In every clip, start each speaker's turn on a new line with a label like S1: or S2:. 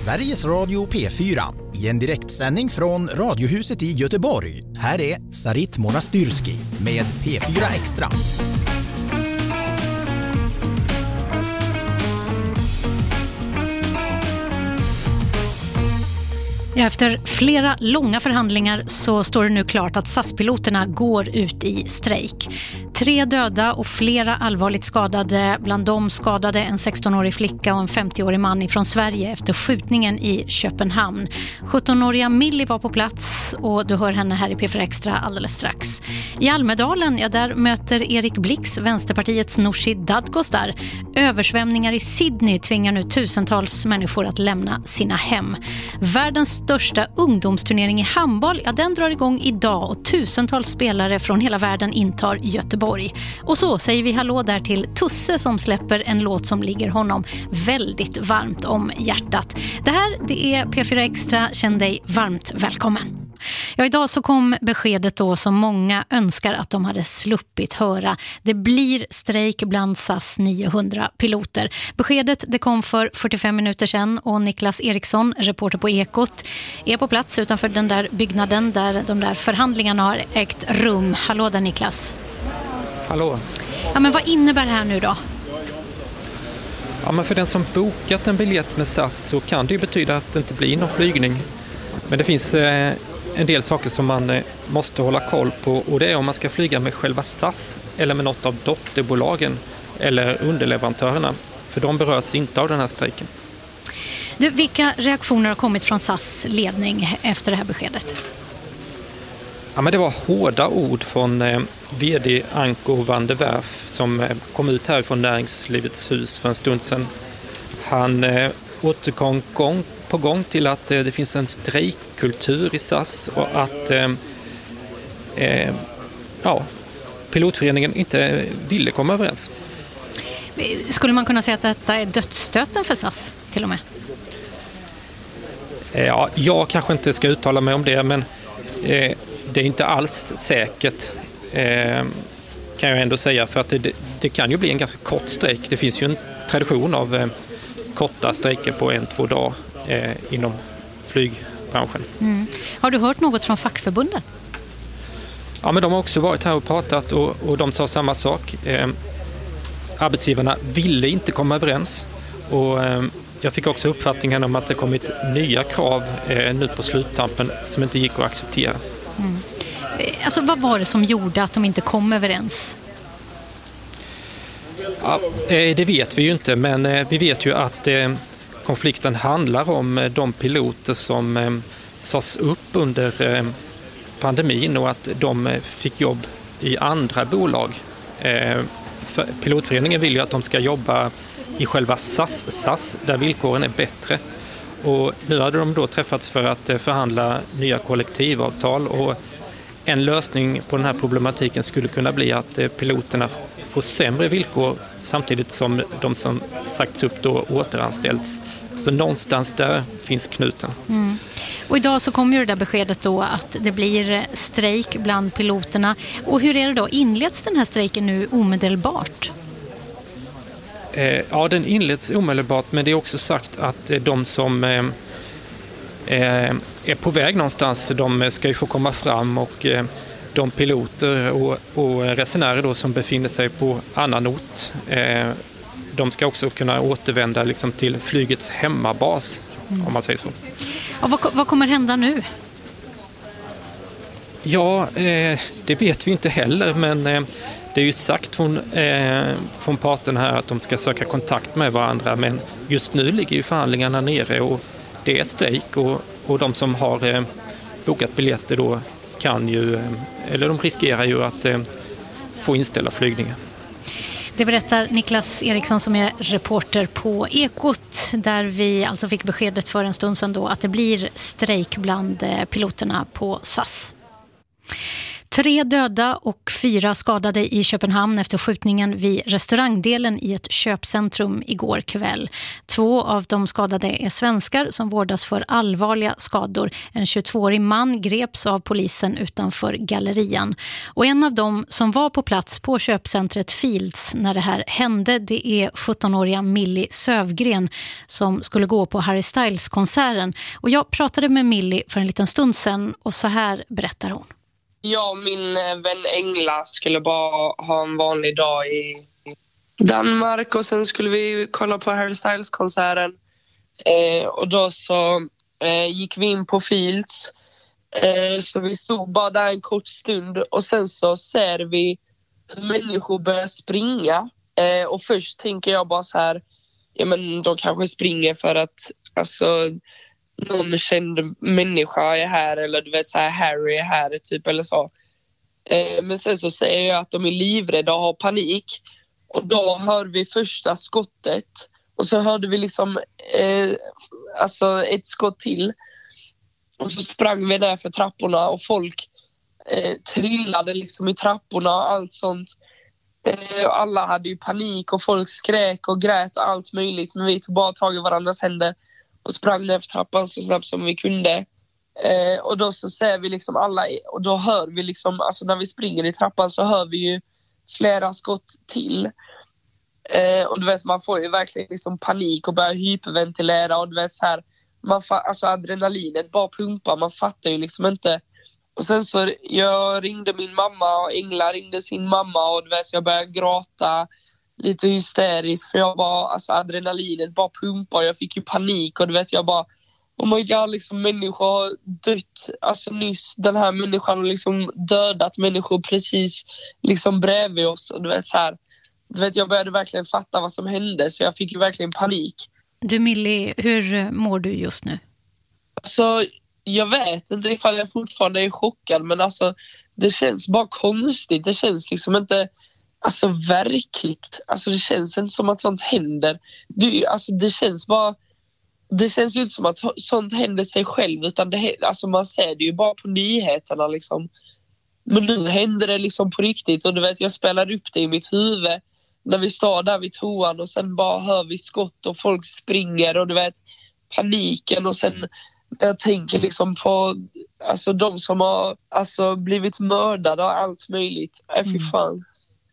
S1: Sveriges Radio P4 i en direktsändning från Radiohuset i Göteborg. Här är Sarit Monastyrski med P4 Extra.
S2: Ja, efter flera långa förhandlingar så står det nu klart att SAS-piloterna går ut i strejk. 3 döda och flera allvarligt skadade, bland dem skadade en 16-årig flicka och en 50-årig man från Sverige efter skjutningen i Köpenhamn. 17-åriga Millie var på plats och du hör henne här i P4 Extra alldeles strax. I Almedalen, ja, där möter Erik Blix Vänsterpartiets Nooshi Dadgostar. Översvämningar i Sydney tvingar nu tusentals människor att lämna sina hem. Världens största ungdomsturnering i handboll, ja, den drar igång idag och tusentals spelare från hela världen intar Göteborg. Och så säger vi hallå där till Tusse som släpper en låt som ligger honom väldigt varmt om hjärtat. Det här, det är P4 Extra. Känn dig varmt välkommen. Ja, idag så kom beskedet då som många önskar att de hade sluppit höra. Det blir strejk bland SAS 900 piloter. Beskedet det kom för 45 minuter sedan och Niklas Eriksson, reporter på Ekot, är på plats utanför den där byggnaden där de där förhandlingarna har ägt rum. Hallå där Niklas.
S3: Hallå.
S2: Ja, men vad innebär det här nu då?
S3: Ja, men för den som bokat en biljett med SAS så kan det ju betyda att det inte blir någon flygning. Men det finns en del saker som man måste hålla koll på, och det är om man ska flyga med själva SAS eller med något av dotterbolagen eller underleverantörerna, för de berörs inte av den här strejken.
S2: Du, vilka reaktioner har kommit från SAS ledning efter det här beskedet?
S3: Ja, men det var hårda ord från vd Anko van der Werf som kom ut här från Näringslivets hus för en stund sedan. Han återkom gång på gång till att det finns en strejkkultur i SAS och att pilotföreningen inte ville komma överens.
S2: Skulle man kunna säga att detta är dödsstöten för SAS till och med?
S3: Ja, jag kanske inte ska uttala mig om det, men det är inte alls säkert, kan jag ändå säga, för att det kan ju bli en ganska kort strejk. Det finns ju en tradition av korta strejker på 1-2 dagar inom flygbranschen. Mm.
S2: Har du hört något från fackförbunden?
S3: Ja, men de har också varit här och pratat och de sa samma sak. Arbetsgivarna ville inte komma överens, och jag fick också uppfattningen om att det kommit nya krav nu på sluttampen som inte gick att acceptera. Mm.
S2: Alltså, vad var det som gjorde att de inte kom överens?
S3: Ja, det vet vi ju inte, men vi vet ju att konflikten handlar om de piloter som sades upp under pandemin och att de fick jobb i andra bolag. Pilotföreningen vill ju att de ska jobba i själva SAS där villkoren är bättre. Och nu hade de då träffats för att förhandla nya kollektivavtal, och en lösning på den här problematiken skulle kunna bli att piloterna får sämre villkor samtidigt som de som sagts upp då återanställs. Så någonstans där finns knuten. Mm.
S2: Och idag så kommer ju det där beskedet då att det blir strejk bland piloterna. Och hur är det då? Inleds den här strejken nu omedelbart?
S3: Ja, den inleds omedelbart, men det är också sagt att de som är på väg någonstans, de ska ju få komma fram, och de piloter och resenärer då som befinner sig på annan ort, de ska också kunna återvända liksom till flygets hemmabas, om man säger så.
S2: Och vad kommer hända nu?
S3: Ja, det vet vi inte heller, men det är ju sagt från parterna här att de ska söka kontakt med varandra, men just nu ligger ju förhandlingarna nere och det är strejk, och de som har bokat biljetter då kan ju, eller de riskerar ju att få inställa flygningar.
S2: Det berättar Niklas Eriksson som är reporter på Ekot, där vi alltså fick beskedet för en stund sedan då att det blir strejk bland piloterna på SAS. 3 döda och 4 skadade i Köpenhamn efter skjutningen vid restaurangdelen i ett köpcentrum igår kväll. 2 av de skadade är svenskar som vårdas för allvarliga skador. En 22-årig man greps av polisen utanför gallerian. Och en av dem som var på plats på köpcentret Fields när det här hände, det är 17-åriga Millie Sövgren som skulle gå på Harry Styles-konserten. Och jag pratade med Millie för en liten stund sedan och så här berättar hon.
S4: Jag och min vän Engla skulle bara ha en vanlig dag i Danmark och sen skulle vi kolla på Harry Styles-konserten. Och då så gick vi in på Fields. Så vi stod bara där en kort stund och sen så ser vi hur människor börjar springa. Och först tänker jag bara så här, ja men de kanske springer för att alltså någon känd människa är här eller du vet så här Harry är här typ eller så. Men sen så säger jag att de är livrädda och har panik. Och då hör vi första skottet och så hörde vi liksom alltså ett skott till. Och så sprang vi där för trapporna och folk trillade liksom i trapporna och allt sånt. Alla hade ju panik och folk skrek och grät och allt möjligt. Men vi tog bara tag i varandras händer och sprang ner för trappan så snabbt som vi kunde. Och då så ser vi liksom alla, och då hör vi liksom, alltså när vi springer i trappan så hör vi ju flera skott till. Och du vet, man får ju verkligen liksom panik och börjar hyperventilera och du vet så här, alltså adrenalinet bara pumpar, man fattar ju liksom inte. Och sen så jag ringde min mamma och Engla ringde sin mamma och du vet, jag började gråta lite hysteriskt för jag bara, alltså adrenalinet bara pumpar, jag fick ju panik och du vet, jag bara oh my god, liksom människor har dött, alltså nyss, den här människan har liksom dödat människor precis liksom bredvid oss och du vet så här, du vet, jag började verkligen fatta vad som hände så jag fick ju verkligen panik.
S2: Du Millie, hur mår du just nu?
S4: Alltså, jag vet inte ifall jag fortfarande är chockad men alltså, det känns bara konstigt, det känns liksom inte alltså verkligt, alltså det känns inte som att sånt händer. Alltså det känns bara, det känns ju inte som att sånt händer sig själv utan det, alltså man ser det ju bara på nyheterna liksom. Men nu händer det liksom på riktigt och du vet, jag spelar upp det i mitt huvud när vi står där vid toan och sen bara hör vi skott och folk springer och du vet paniken och sen jag tänker liksom på alltså de som har alltså blivit mördade och allt möjligt. Fy fan.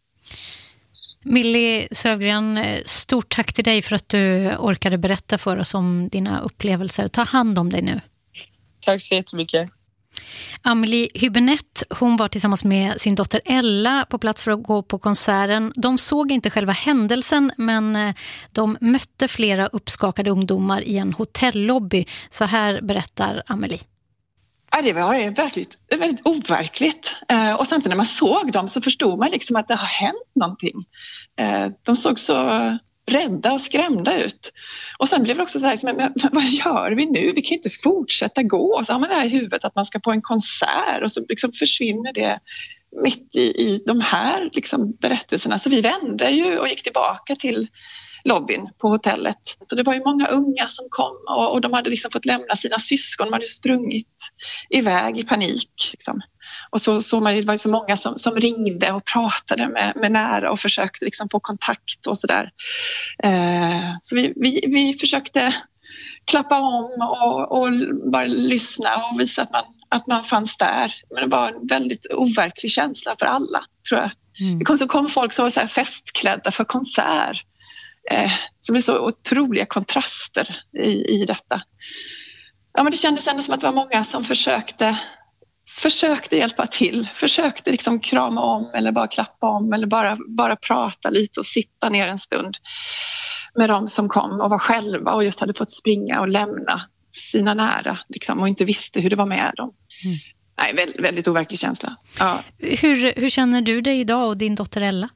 S2: Millie Sövgren, stort tack till dig för att du orkade berätta för oss om dina upplevelser. Ta hand om dig nu.
S4: Tack så jättemycket.
S2: Amelie Hübinette, hon var tillsammans med sin dotter Ella på plats för att gå på konserten. De såg inte själva händelsen men de mötte flera uppskakade ungdomar i en hotellobby. Så här berättar Amelie.
S5: Ja, det var väldigt overkligt. Och samtidigt när man såg dem så förstod man liksom att det har hänt någonting. De såg så rädda och skrämda ut. Och sen blev det också så här, men vad gör vi nu? Vi kan inte fortsätta gå. Och så har man det här i huvudet att man ska på en konsert och så liksom försvinner det mitt i de här liksom berättelserna. Så vi vände ju och gick tillbaka till lobbyn på hotellet. Så det var ju många unga som kom och de hade liksom fått lämna sina syskon. De hade sprungit iväg i panik. Liksom. Och så det var så många som ringde och pratade med nära och försökte liksom få kontakt och sådär. Så vi försökte klappa om och bara lyssna och visa att man fanns där. Men det var en väldigt overklig känsla för alla, tror jag. Det kom folk som var så här festklädda för konsert. Så det blev så otroliga kontraster i detta. Ja, men det kändes ändå som att det var många som försökte hjälpa till. Försökte liksom krama om eller bara klappa om eller bara prata lite och sitta ner en stund med dem som kom och var själva och just hade fått springa och lämna sina nära liksom, och inte visste hur det var med dem. Nej, väldigt, väldigt overklig känsla. Ja.
S2: Hur känner du dig idag och din dotter Ella?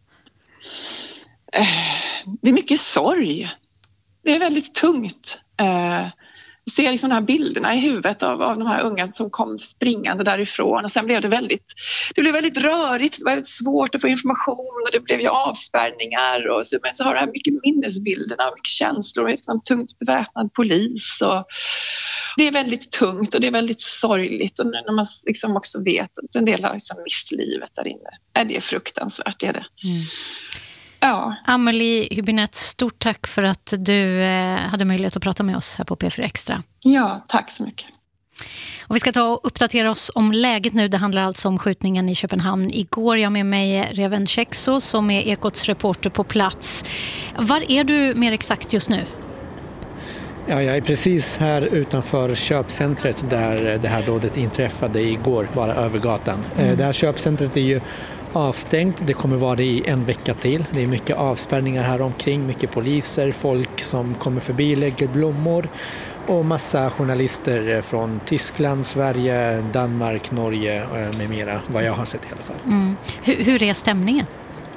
S5: Det är mycket sorg. Det är väldigt tungt. Jag ser liksom de här bilderna i huvudet av de här unga som kom springande därifrån och sen blev det blev väldigt rörigt, det var väldigt svårt att få information och det blev ju avspärrningar och så, men så har det här mycket minnesbilderna och mycket känslor och liksom tungt beväpnad polis det är väldigt tungt och det är väldigt sorgligt. Och när man liksom också vet att en del har liksom mist livet där inne. Det är fruktansvärt, det är det. Mm. Ja.
S2: Amelie Hübinette, stort tack för att du hade möjlighet att prata med oss här på P4 Extra.
S5: Ja, tack så mycket.
S2: Och vi ska ta och uppdatera oss om läget nu. Det handlar alltså om skjutningen i Köpenhamn igår. Jag har med mig Reven Kexo som är Ekots reporter på plats. Var är du mer exakt just nu?
S6: Ja, jag är precis här utanför köpcentret där det här dådet inträffade igår, bara över gatan. Det här köpcentret är ju avstängt. Det kommer vara det i en vecka till. Det är mycket avspärrningar här omkring, mycket poliser, folk som kommer förbi, lägger blommor och massa journalister från Tyskland, Sverige, Danmark, Norge med mera, vad jag har sett i alla fall.
S2: Mm. Hur är stämningen?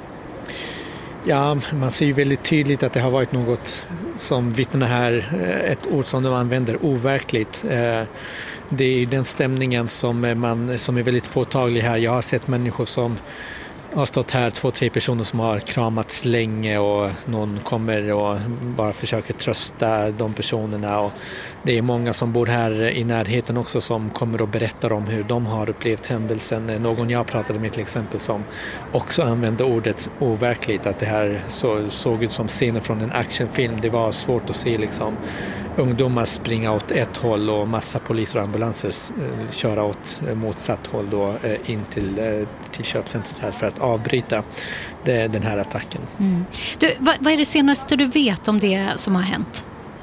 S6: Ja, man ser ju väldigt tydligt att det har varit något som vittnar här, ett ord som de använder, overkligt. Det är den stämningen som är väldigt påtaglig här. Jag har sett människor som har stått här, 2-3 personer som har kramats länge och någon kommer och bara försöker trösta de personerna. Och det är många som bor här i närheten också som kommer och berättar om hur de har upplevt händelsen. Någon jag pratade med till exempel som också använde ordet overkligt, att det här såg ut som scener från en actionfilm. Det var svårt att se liksom ungdomar springa åt ett håll och massa poliser och ambulanser köra åt motsatt håll då in till köpcentret här för att avbryta den här attacken.
S2: Mm. Vad är det senaste du vet om det som har hänt?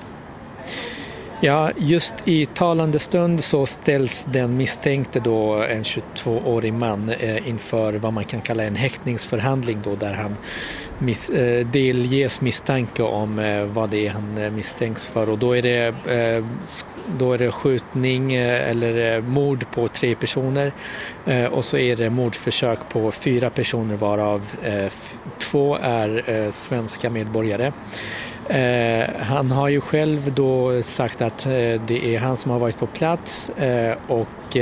S6: Ja, just i talande stund så ställs den misstänkte då, en 22-årig man, inför vad man kan kalla en häktningsförhandling då, där han delges misstanke om vad det är han misstänks för. Och då är det skjutning eller mord på 3 personer och så är det mordförsök på 4 personer varav 2 är svenska medborgare. Han har ju själv då sagt att det är han som har varit på plats och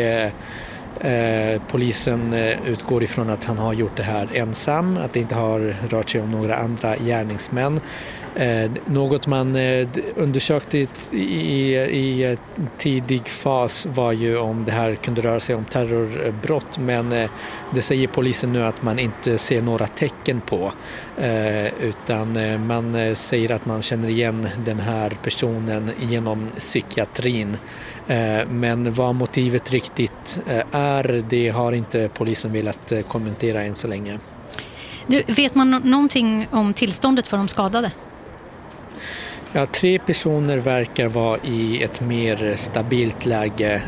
S6: polisen utgår ifrån att han har gjort det här ensam, att det inte har rört sig om några andra gärningsmän. Något man undersökte i tidig fas var ju om det här kunde röra sig om terrorbrott, men det säger polisen nu att man inte ser några tecken på, utan man säger att man känner igen den här personen genom psykiatrin. Men vad motivet riktigt är, det har inte polisen velat kommentera än så länge.
S2: Vet man någonting om tillståndet för de skadade?
S6: Ja, 3 personer verkar vara i ett mer stabilt läge.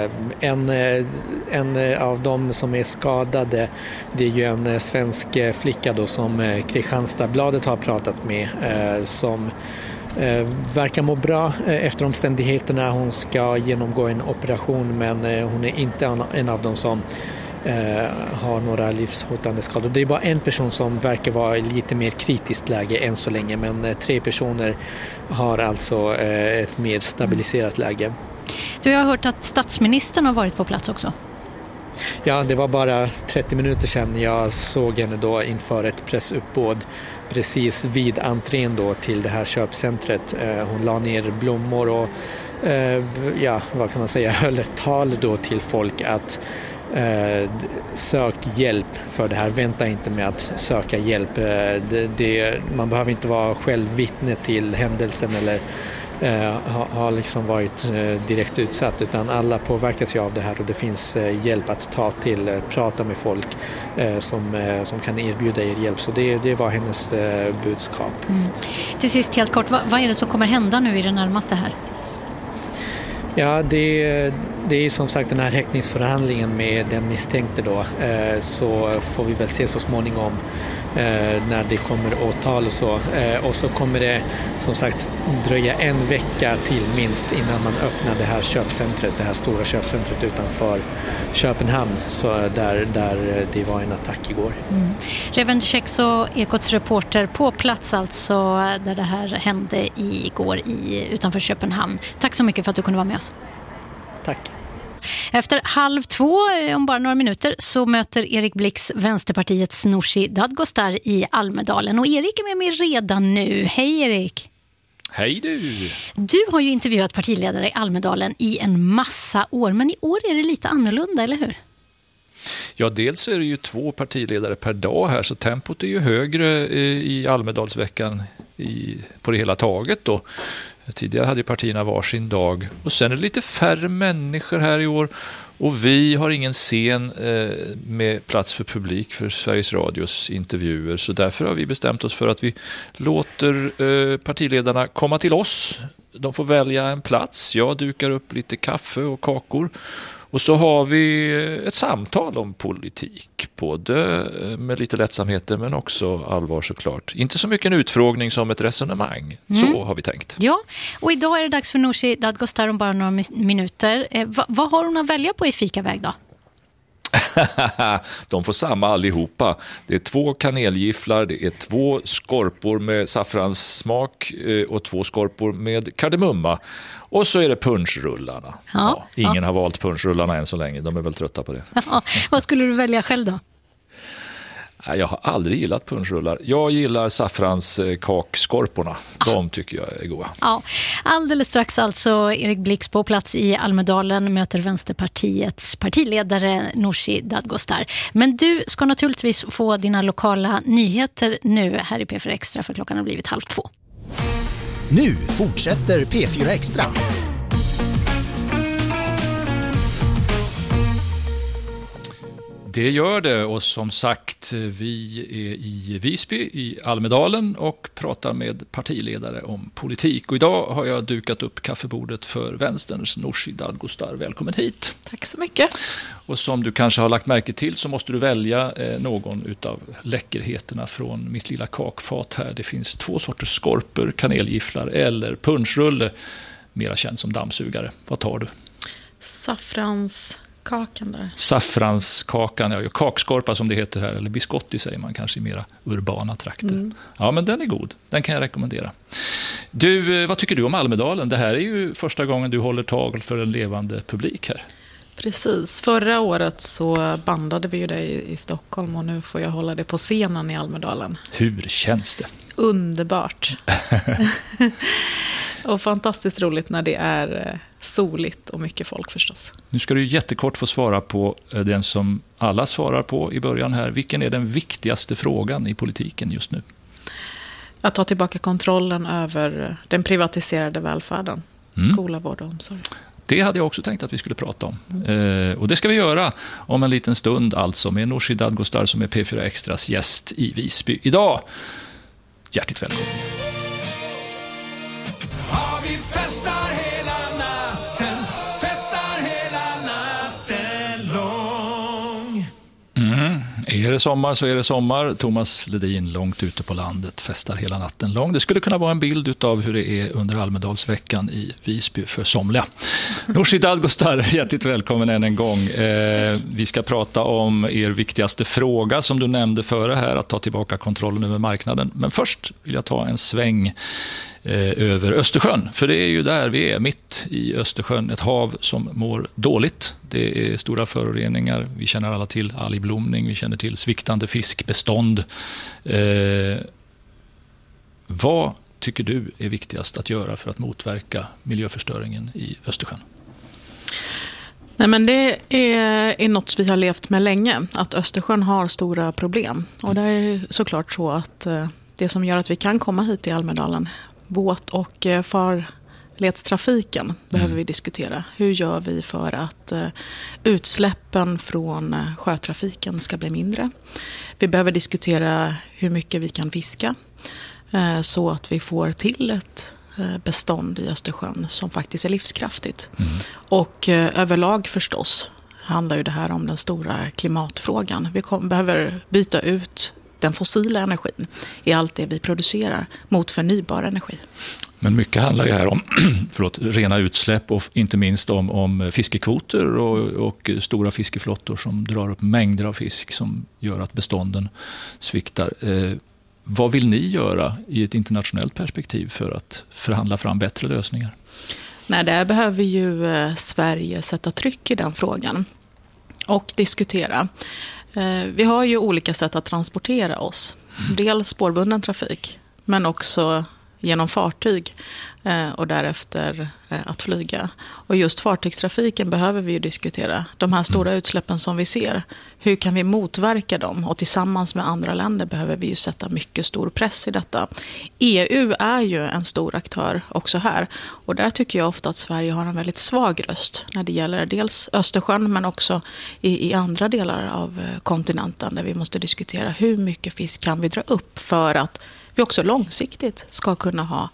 S6: En av dem som är skadade, det är ju en svensk flicka då som Kristianstadsbladet har pratat med, som verkar må bra efter omständigheterna. Hon ska genomgå en operation, men hon är inte en av dem som har några livshotande skador. Det är bara en person som verkar vara i lite mer kritiskt läge än så länge, men 3 personer har alltså ett mer stabiliserat läge.
S2: Du har hört att statsministern har varit på plats också.
S6: Ja, det var bara 30 minuter sedan jag såg henne då inför ett pressuppbåd precis vid entrén då till det här köpcentret. Hon la ner blommor och vad kan man säga, höll ett tal då till folk att sök hjälp för det här. Vänta inte med att söka hjälp. Man behöver inte vara själv vittne till händelsen eller har liksom varit direkt utsatt, utan alla påverkas ju av det här och det finns hjälp att ta till, prata med folk som kan erbjuda er hjälp. Så det var hennes budskap.
S2: Mm. Till sist helt kort, vad är det som kommer hända nu i det närmaste här?
S6: Ja, det är som sagt den här häktningsförhandlingen med den misstänkte då, så får vi väl se så småningom när det kommer åtal och så. Och så kommer det som sagt dröja en vecka till minst innan man öppnar det här köpcentret, det här stora köpcentret utanför Köpenhamn, så där det var en attack igår. Mm.
S2: Reven Kexo, Ekots reporter på plats alltså, där det här hände igår utanför Köpenhamn. Tack så mycket för att du kunde vara med oss.
S6: Tack.
S2: Efter 1:30, om bara några minuter, så möter Erik Blix Vänsterpartiets Nooshi Dadgostar i Almedalen. Och Erik är med mig redan nu. Hej Erik!
S7: Hej du!
S2: Du har ju intervjuat partiledare i Almedalen i en massa år, men i år är det lite annorlunda, eller hur?
S7: Ja, dels är det ju 2 partiledare per dag här, så tempot är ju högre i Almedalsveckan på det hela taget då. Tidigare hade partierna varsin dag. Och sen är det lite färre människor här i år. Och vi har ingen scen med plats för publik för Sveriges Radios intervjuer. Så därför har vi bestämt oss för att vi låter partiledarna komma till oss. De får välja en plats. Jag dukar upp lite kaffe och kakor. Och så har vi ett samtal om politik, både med lite lättsamheter men också allvar såklart. Inte så mycket en utfrågning som ett resonemang, så har vi tänkt. Ja,
S2: och idag är det dags för Nooshi Dadgostar om bara några minuter. Vad har hon att välja på i fikaväg då?
S7: De får samma allihopa. Det är 2 kanelgifflar, det är 2 skorpor med saffranssmak och 2 skorpor med kardemumma. Och så är det punschrullarna. Ingen har valt punschrullarna än så länge, de är väl trötta på det.
S2: Vad skulle du välja själv då?
S7: Jag har aldrig gillat punschrullar. Jag gillar saffranskakskorporna. De tycker jag är goda.
S2: Ja. Alldeles strax alltså Erik Blix på plats i Almedalen möter Vänsterpartiets partiledare Nooshi Dadgostar. Men du ska naturligtvis få dina lokala nyheter nu här i P4 Extra, för klockan har blivit 1:30.
S1: Nu fortsätter P4 Extra.
S7: Det gör det, och som sagt, vi är i Visby i Almedalen och pratar med partiledare om politik. Och idag har jag dukat upp kaffebordet för Vänsterns Nooshi Dadgostar. Välkommen hit.
S8: Tack så mycket.
S7: Och som du kanske har lagt märke till så måste du välja någon utav läckerheterna från mitt lilla kakfat här. Det finns 2 sorters skorpor, kanelgifflar eller punschrulle, mera känd som dammsugare. Vad tar du?
S8: Saffranskakan där.
S7: Saffranskakan, ja, kakskorpa som det heter här, eller biscotti säger man kanske i mera urbana trakter. Ja, men den är god. Den kan jag rekommendera. Du, vad tycker du om Almedalen? Det här är ju första gången du håller tal för en levande publik här.
S8: Precis. Förra året så bandade vi ju det i Stockholm och nu får jag hålla det på scenen i Almedalen.
S7: Hur känns det?
S8: Underbart. Och fantastiskt roligt när det är soligt och mycket folk förstås.
S7: Nu ska du jättekort få svara på den som alla svarar på i början här. Vilken är den viktigaste frågan i politiken just nu?
S8: Att ta tillbaka kontrollen över den privatiserade välfärden. Skola, vård och omsorg.
S7: Det hade jag också tänkt att vi skulle prata om. Och det ska vi göra om en liten stund, alltså med Nooshi Dadgostar som är P4 Extras gäst i Visby idag. Hjärtligt välkommen.
S9: Ja, vi festar hela natten, festar hela natten lång.
S7: Är det sommar så är det sommar. Thomas Ledin långt ute på landet festar hela natten lång. Det skulle kunna vara en bild av hur det är under Almedalsveckan i Visby för somliga. Nooshi Dadgostar, hjärtligt välkommen än en gång. Vi ska prata om er viktigaste fråga som du nämnde före här, att ta tillbaka kontrollen över marknaden. Men först vill jag ta en sväng över Östersjön. För det är ju där vi är, mitt i Östersjön. Ett hav som mår dåligt. Det är stora föroreningar. Vi känner alla till algblomning. Vi känner till sviktande fiskbestånd. Vad tycker du är viktigast att göra för att motverka miljöförstöringen i Östersjön?
S8: Nej, men det är något vi har levt med länge. Att Östersjön har stora problem. Och det är såklart så att det som gör att vi kan komma hit till Almedalen, båt- och farledstrafiken behöver vi diskutera. Hur gör vi för att utsläppen från sjötrafiken ska bli mindre? Vi behöver diskutera hur mycket vi kan fiska så att vi får till ett bestånd i Östersjön som faktiskt är livskraftigt. Och överlag förstås handlar ju det här om den stora klimatfrågan. Vi behöver byta ut den fossila energin i allt det vi producerar mot förnybar energi.
S7: Men mycket handlar ju här om rena utsläpp och inte minst om fiskekvoter och stora fiskeflottor som drar upp mängder av fisk som gör att bestånden sviktar. Vad vill ni göra i ett internationellt perspektiv för att förhandla fram bättre lösningar?
S8: Nej, där behöver ju Sverige sätta tryck i den frågan och diskutera. Vi har ju olika sätt att transportera oss. Dels spårbunden trafik, men också genom fartyg och därefter att flyga. Och just fartygstrafiken behöver vi ju diskutera. De här stora utsläppen som vi ser, hur kan vi motverka dem? Och tillsammans med andra länder behöver vi ju sätta mycket stor press i detta. EU är ju en stor aktör också här. Och där tycker jag ofta att Sverige har en väldigt svag röst när det gäller dels Östersjön men också i andra delar av kontinenten där vi måste diskutera hur mycket fisk kan vi dra upp för att vi också långsiktigt ska kunna ha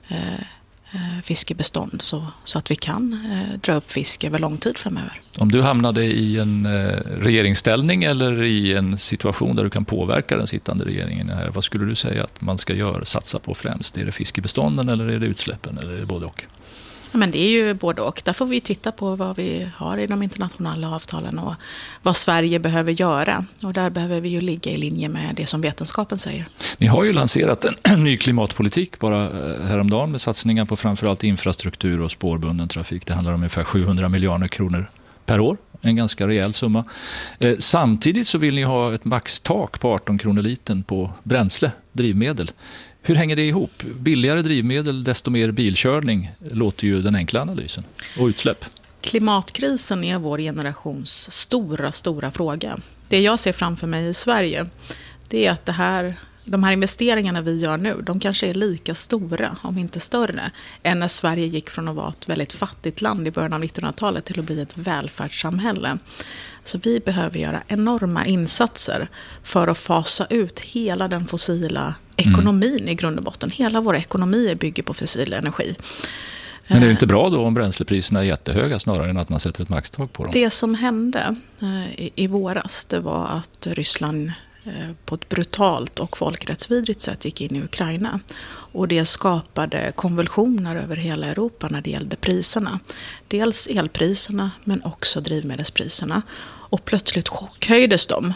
S8: fiskebestånd så att vi kan dra upp fisk över lång tid framöver.
S7: Om du hamnade i en regeringsställning eller i en situation där du kan påverka den sittande regeringen här, vad skulle du säga att man ska satsa på främst? Är det fiskebestånden eller är det utsläppen eller är det både och?
S8: Ja, men det är ju både och. Där får vi titta på vad vi har i de internationella avtalen och vad Sverige behöver göra. Och där behöver vi ju ligga i linje med det som vetenskapen säger.
S7: Ni har ju lanserat en ny klimatpolitik bara häromdagen med satsningar på framförallt infrastruktur och spårbunden trafik. Det handlar om ungefär 700 miljarder kronor per år. En ganska rejäl summa. Samtidigt så vill ni ha ett maxtak på 18 kronor litern på bränsle, drivmedel. Hur hänger det ihop? Billigare drivmedel, desto mer bilkörning låter ju den enkla analysen. Och utsläpp.
S8: Klimatkrisen är vår generations stora fråga. Det jag ser framför mig i Sverige, det är att de här investeringarna vi gör nu, de kanske är lika stora, om inte större, än när Sverige gick från att vara ett väldigt fattigt land i början av 1900-talet till att bli ett välfärdssamhälle. Så vi behöver göra enorma insatser för att fasa ut hela den fossila ekonomin i grund och botten. Hela våra ekonomier bygger på fossil energi.
S7: Men är det inte bra då om bränslepriserna är jättehöga snarare än att man sätter ett maxtak på dem?
S8: Det som hände i våras, det var att Ryssland på ett brutalt och folkrättsvidrigt sätt gick in i Ukraina. Och det skapade konvulsioner över hela Europa när det gällde priserna. Dels elpriserna men också drivmedelspriserna. Och plötsligt chockhöjdes de.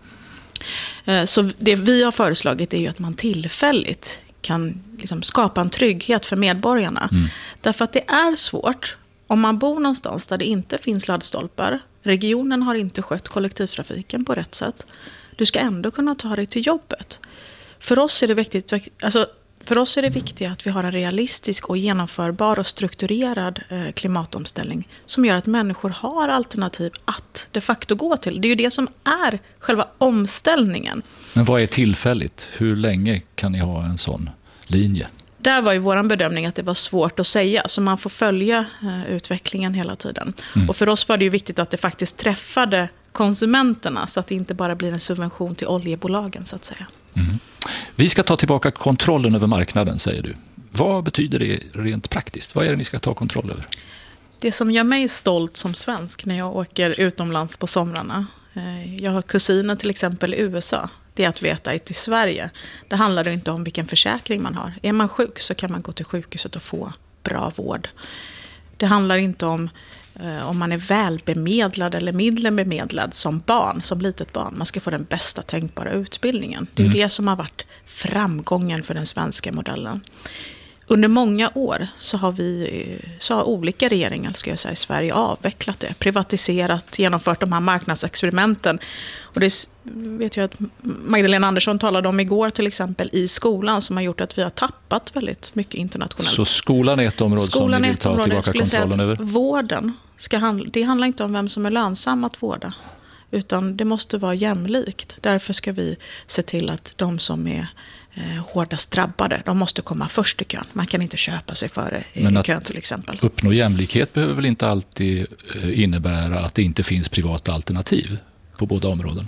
S8: Så det vi har föreslagit är ju att man tillfälligt kan liksom skapa en trygghet för medborgarna. Därför att det är svårt om man bor någonstans där det inte finns laddstolpar. Regionen har inte skött kollektivtrafiken på rätt sätt. Du ska ändå kunna ta dig till jobbet. För oss är det viktigt, att vi har en realistisk och genomförbar och strukturerad klimatomställning som gör att människor har alternativ att de facto gå till. Det är ju det som är själva omställningen.
S7: Men vad är tillfälligt? Hur länge kan ni ha en sån linje?
S8: Där var ju vår bedömning att det var svårt att säga. Så man får följa utvecklingen hela tiden. Och för oss var det ju viktigt att det faktiskt träffade konsumenterna så att det inte bara blir en subvention till oljebolagen så att säga.
S7: Vi ska ta tillbaka kontrollen över marknaden, säger du. Vad betyder det rent praktiskt? Vad är det ni ska ta kontroll över?
S8: Det som gör mig stolt som svensk när jag åker utomlands på somrarna. Jag har kusiner till exempel i USA. Det är att veta att i Sverige, det handlar inte om vilken försäkring man har. Är man sjuk så kan man gå till sjukhuset och få bra vård. Det handlar inte om man är välbemedlad eller middelbemedlad som barn, som litet barn. Man ska få den bästa tänkbara utbildningen. Det är det som har varit framgången för den svenska modellen. Under många år så har olika regeringar ska jag säga, i Sverige avvecklat det, privatiserat, genomfört de här marknadsexperimenten. Och det vet jag att Magdalena Andersson talade om igår till exempel i skolan som har gjort att vi har tappat väldigt mycket internationellt.
S7: Så skolan är ett område som ni vill ta tillbaka kontrollen över?
S8: Vården, det handlar inte om vem som är lönsam att vårda. Utan det måste vara jämlikt. Därför ska vi se till att de som är hårdast drabbade, de måste komma först i kön. Man kan inte köpa sig före i kön till exempel.
S7: Uppnå jämlikhet behöver väl inte alltid innebära att det inte finns privata alternativ på båda områden?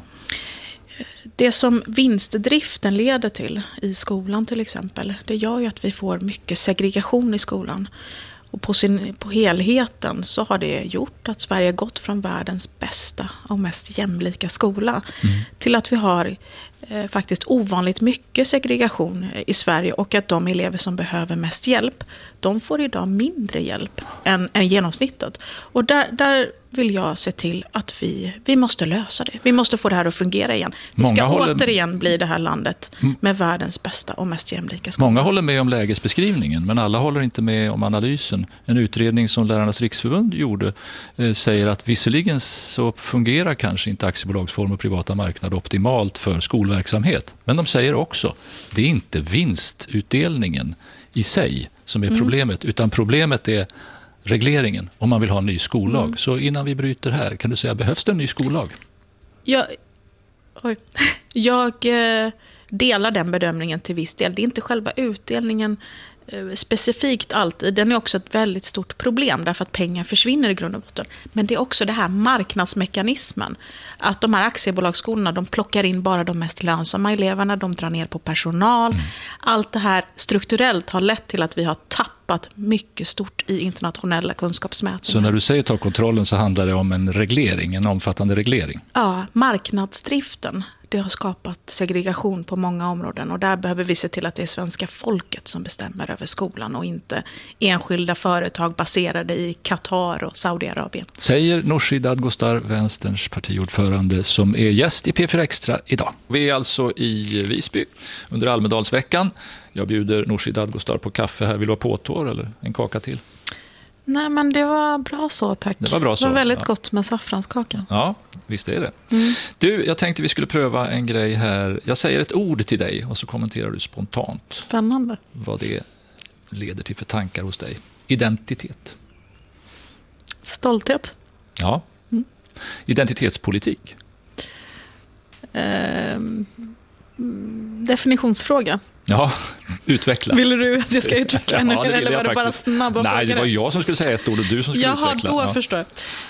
S8: Det som vinstdriften leder till i skolan till exempel, det gör ju att vi får mycket segregation i skolan. Och på helheten så har det gjort att Sverige gått från världens bästa och mest jämlika skola till att vi har faktiskt ovanligt mycket segregation i Sverige och att de elever som behöver mest hjälp, de får idag mindre hjälp än genomsnittet. Och där vill jag se till att vi måste lösa det. Vi måste få det här att fungera igen. Vi ska återigen bli det här landet med världens bästa och mest jämlika skola.
S7: Många håller med om lägesbeskrivningen, men alla håller inte med om analysen. En utredning som Lärarnas riksförbund gjorde säger att visserligen så fungerar kanske inte aktiebolagsform och privata marknader optimalt för skolverksamhet. Men de säger också, det är inte vinstutdelningen i sig som är problemet, utan problemet är regleringen om man vill ha en ny skollag. Så innan vi bryter här, kan du säga, behövs det en ny skollag?
S8: Jag delar den bedömningen till viss del. Det är inte själva utdelningen specifikt alltid. Den är också ett väldigt stort problem därför att pengar försvinner i grund och botten. Men det är också det här marknadsmekanismen. Att de här aktiebolagsskolorna, de plockar in bara de mest lönsamma eleverna, de drar ner på personal. Allt det här strukturellt har lett till att vi har tappat mycket stort i internationella kunskapsmätningar.
S7: Så när du säger ta kontrollen så handlar det om en reglering, en omfattande reglering?
S8: Ja, marknadsdriften. Det har skapat segregation på många områden och där behöver vi se till att det är svenska folket som bestämmer över skolan och inte enskilda företag baserade i Qatar och Saudiarabien.
S7: Säger Nooshi Dadgostar, Vänsterns partiordförande, som är gäst i P4 Extra idag. Vi är alltså i Visby under Almedalsveckan. Jag bjuder Nooshi Dadgostar på kaffe här. Vill du ha påtår eller en kaka till?
S8: Nej, men det var bra så, tack.
S7: Det var bra så.
S8: Det var väldigt gott med saffranskaka.
S7: Ja, visst är det. Du, jag tänkte vi skulle pröva en grej här. Jag säger ett ord till dig och så kommenterar du spontant.
S8: Spännande.
S7: Vad det leder till för tankar hos dig. Identitet.
S8: Stolthet.
S7: Ja. Identitetspolitik.
S8: Definitionsfråga.
S7: Ja, utveckla.
S8: Vill du att jag ska utveckla nu?
S7: Ja,
S8: eller var det bara snabba frågor?
S7: Nej, det var jag som skulle säga ett ord och du som skulle utveckla.
S8: Då förstår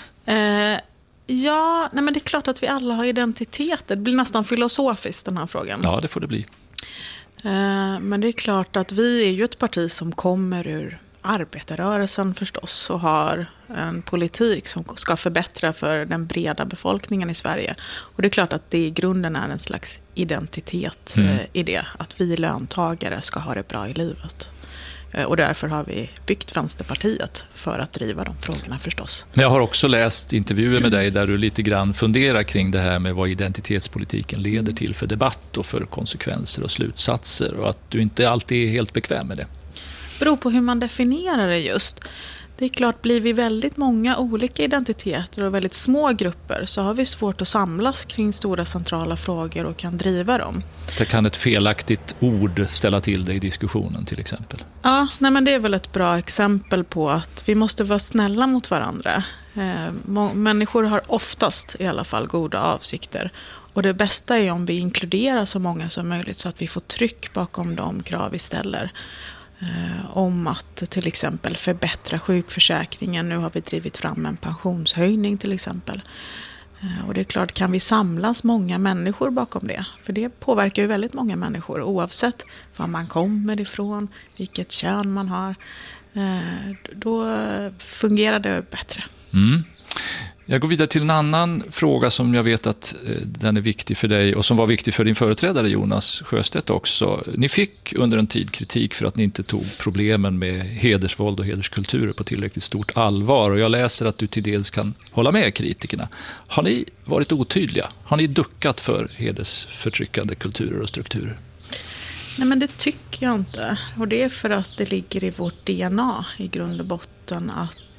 S8: jag. Men det är klart att vi alla har identitet. Det blir nästan filosofiskt, den här frågan.
S7: Ja, det får det bli.
S8: Men det är klart att vi är ju ett parti som kommer ur arbetarrörelsen förstås och har en politik som ska förbättra för den breda befolkningen i Sverige. Och det är klart att det i grunden är en slags identitet i det. Att vi löntagare ska ha det bra i livet. Och därför har vi byggt Vänsterpartiet för att driva de frågorna förstås.
S7: Men jag har också läst intervjuer med dig där du lite grann funderar kring det här med vad identitetspolitiken leder till för debatt och för konsekvenser och slutsatser och att du inte alltid är helt bekväm med det.
S8: Beror på hur man definierar det just. Det är klart, blir vi väldigt många olika identiteter och väldigt små grupper så har vi svårt att samlas kring stora centrala frågor och kan driva dem.
S7: Det kan ett felaktigt ord ställa till det i diskussionen till exempel.
S8: Ja, men det är väl ett bra exempel på att vi måste vara snälla mot varandra. Människor har oftast i alla fall goda avsikter. Och det bästa är om vi inkluderar så många som möjligt så att vi får tryck bakom de krav vi ställer. Om att till exempel förbättra sjukförsäkringen. Nu har vi drivit fram en pensionshöjning till exempel. Och det är klart, kan vi samlas många människor bakom det? För det påverkar ju väldigt många människor oavsett var man kommer ifrån, vilket kön man har. Då fungerar det bättre.
S7: Jag går vidare till en annan fråga som jag vet att den är viktig för dig och som var viktig för din företrädare Jonas Sjöstedt också. Ni fick under en tid kritik för att ni inte tog problemen med hedersvåld och hederskulturer på tillräckligt stort allvar. Och jag läser att du till dels kan hålla med kritikerna. Har ni varit otydliga? Har ni duckat för hedersförtryckande kulturer och strukturer?
S8: Nej, men det tycker jag inte. Och det är för att det ligger i vårt DNA i grund och botten att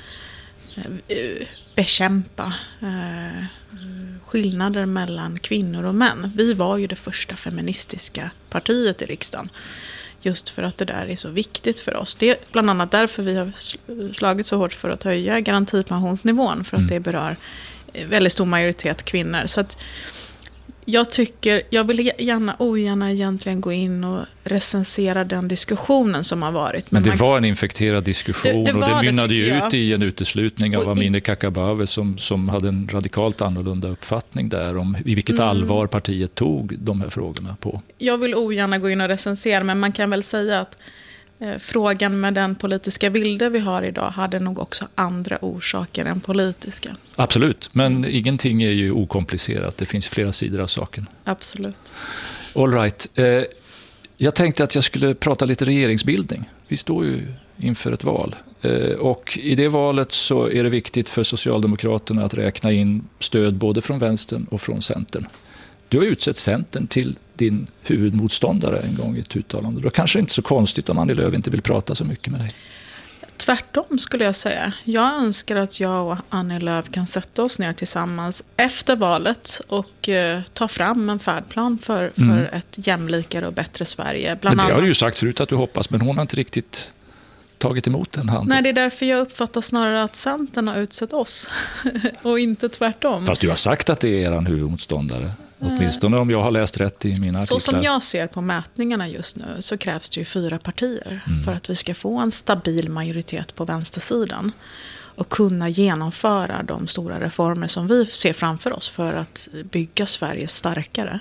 S8: bekämpa skillnader mellan kvinnor och män. Vi var ju det första feministiska partiet i riksdagen. Just för att det där är så viktigt för oss. Det är bland annat därför vi har slagit så hårt för att höja garantipensionsnivån. För att det berör väldigt stor majoritet kvinnor. Så att jag vill ogärna egentligen gå in och recensera den diskussionen som har varit.
S7: Men det var en infekterad diskussion och det mynnade ju ut i en uteslutning av Amineh Kakabaveh som hade en radikalt annorlunda uppfattning där om i vilket allvar partiet tog de här frågorna på.
S8: Jag vill ogärna gå in och recensera, men man kan väl säga att frågan med den politiska vilde vi har idag hade nog också andra orsaker än politiska.
S7: Absolut, men ingenting är ju okomplicerat. Det finns flera sidor av saken.
S8: Absolut.
S7: All right. Jag tänkte att jag skulle prata lite regeringsbildning. Vi står ju inför ett val. Och i det valet så är det viktigt för Socialdemokraterna att räkna in stöd både från vänstern och från Centern. Du har utsett Centern till din huvudmotståndare en gång i ett uttalande. Då kanske det inte är så konstigt om Annie Lööf inte vill prata så mycket med dig.
S8: Jag Tvärtom skulle jag säga. Jag önskar att jag och Annie Lööf kan sätta oss ner tillsammans efter valet och ta fram en färdplan för ett jämlikare och bättre Sverige.
S7: Men det har du ju sagt förut att du hoppas, men hon har inte riktigt tagit emot den handen.
S8: Nej, det är därför jag uppfattar snarare att Centern har utsett oss och inte tvärtom.
S7: Fast du har sagt att det är er huvudmotståndare. Åtminstone om jag har läst rätt i mina artiklar.
S8: Så som jag ser på mätningarna just nu så krävs det ju 4 partier för att vi ska få en stabil majoritet på vänstersidan och kunna genomföra de stora reformer som vi ser framför oss för att bygga Sverige starkare.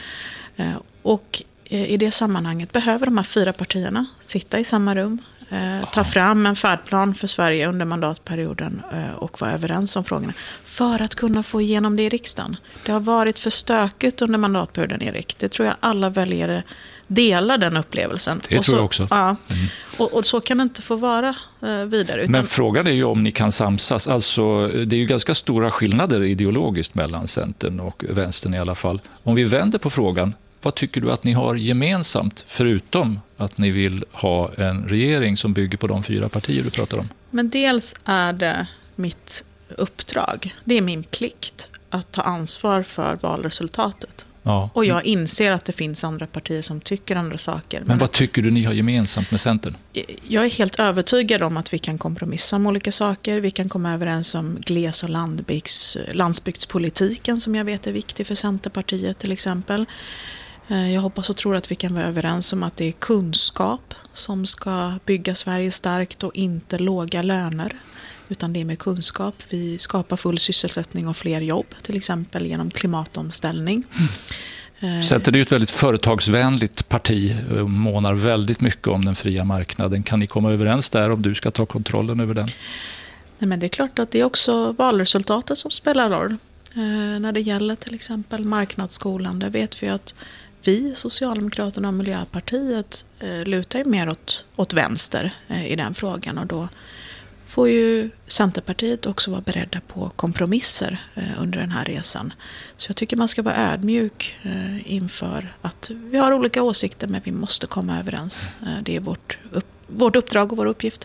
S8: Och i det sammanhanget behöver de här 4 partierna sitta i samma rum, ta fram en färdplan för Sverige under mandatperioden och vara överens om frågorna för att kunna få igenom det i riksdagen. Det har varit för stökigt under mandatperioden, Erik. Det tror jag alla väljare delar den upplevelsen.
S7: Det tror jag också.
S8: Ja, och så kan det inte få vara vidare.
S7: Men frågan är ju om ni kan samsas. Alltså, det är ju ganska stora skillnader ideologiskt mellan Centern och vänstern i alla fall. Om vi vänder på frågan, vad tycker du att ni har gemensamt förutom att ni vill ha en regering som bygger på de 4 partier du pratar om?
S8: Men dels är det mitt uppdrag. Det är min plikt att ta ansvar för valresultatet.
S7: Ja.
S8: Och jag inser att det finns andra partier som tycker andra saker.
S7: Men vad tycker du ni har gemensamt med Centern?
S8: Jag är helt övertygad om att vi kan kompromissa om olika saker. Vi kan komma överens om gles- och landsbygdspolitiken som jag vet är viktig för Centerpartiet till exempel. Jag hoppas och tror att vi kan vara överens om att det är kunskap som ska bygga Sverige starkt och inte låga löner. Utan det är med kunskap. Vi skapar full sysselsättning och fler jobb, till exempel genom klimatomställning.
S7: Centern är ju ett väldigt företagsvänligt parti och månar väldigt mycket om den fria marknaden. Kan ni komma överens där om du ska ta kontrollen över den?
S8: Nej, men det är klart att det är också valresultatet som spelar roll. När det gäller till exempel marknadsskolan, där vet vi att vi, Socialdemokraterna och Miljöpartiet, lutar ju mer åt vänster i den frågan. Och då får ju Centerpartiet också vara beredda på kompromisser under den här resan. Så jag tycker man ska vara ödmjuk inför att vi har olika åsikter, men vi måste komma överens. Det är vårt uppdrag och vår uppgift.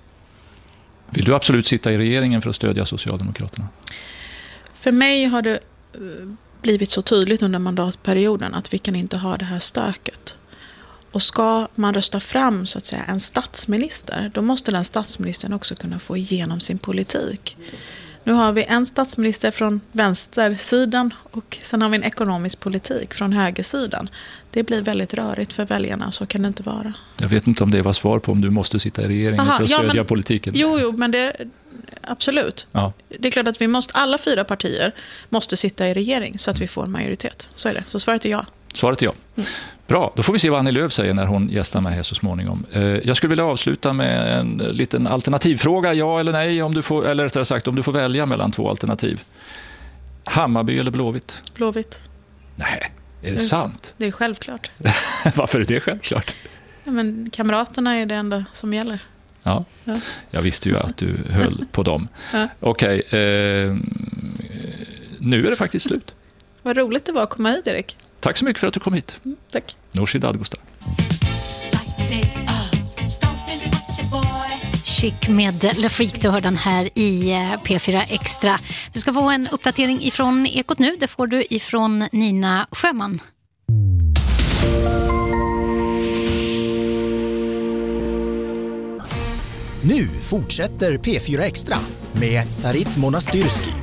S7: Vill du absolut sitta i regeringen för att stödja Socialdemokraterna?
S8: För mig har det blivit så tydligt under mandatperioden att vi kan inte ha det här stöket. Och ska man rösta fram så att säga en statsminister, då måste den statsministern också kunna få igenom sin politik. Nu har vi en statsminister från vänstersidan och sen har vi en ekonomisk politik från högersidan. Det blir väldigt rörigt för väljarna, så kan det inte vara.
S7: Jag vet inte om det var svar på om du måste sitta i regeringen för att stödja politiken.
S8: Jo, men det absolut.
S7: Ja.
S8: Det är klart att alla 4 partier måste sitta i regering så att vi får en majoritet. Så är det. Så svaret är ja.
S7: Svaret är ja. Bra, då får vi se vad Annie Lööf säger när hon gästar mig här så småningom. Jag skulle vilja avsluta med en liten alternativfråga, ja eller nej, om du får välja mellan 2 alternativ. Hammarby eller Blåvitt?
S8: Blåvitt.
S7: Nej, är det sant?
S8: Det är självklart.
S7: Varför är det självklart?
S8: Ja, men kamraterna är det enda som gäller.
S7: Ja, jag visste ju att du höll på dem.
S8: Ja.
S7: Okej, nu är det faktiskt slut.
S8: Vad roligt det var att komma hit, Erik.
S7: Tack så mycket för att du kom hit.
S8: Tack.
S7: Nooshi Dadgostar.
S2: Chic med Le Freak, du hör den här i P4 Extra. Du ska få en uppdatering ifrån Ekot nu. Det får du ifrån Nina Sjöman.
S1: Nu fortsätter P4 Extra med Sarit Monastyrski.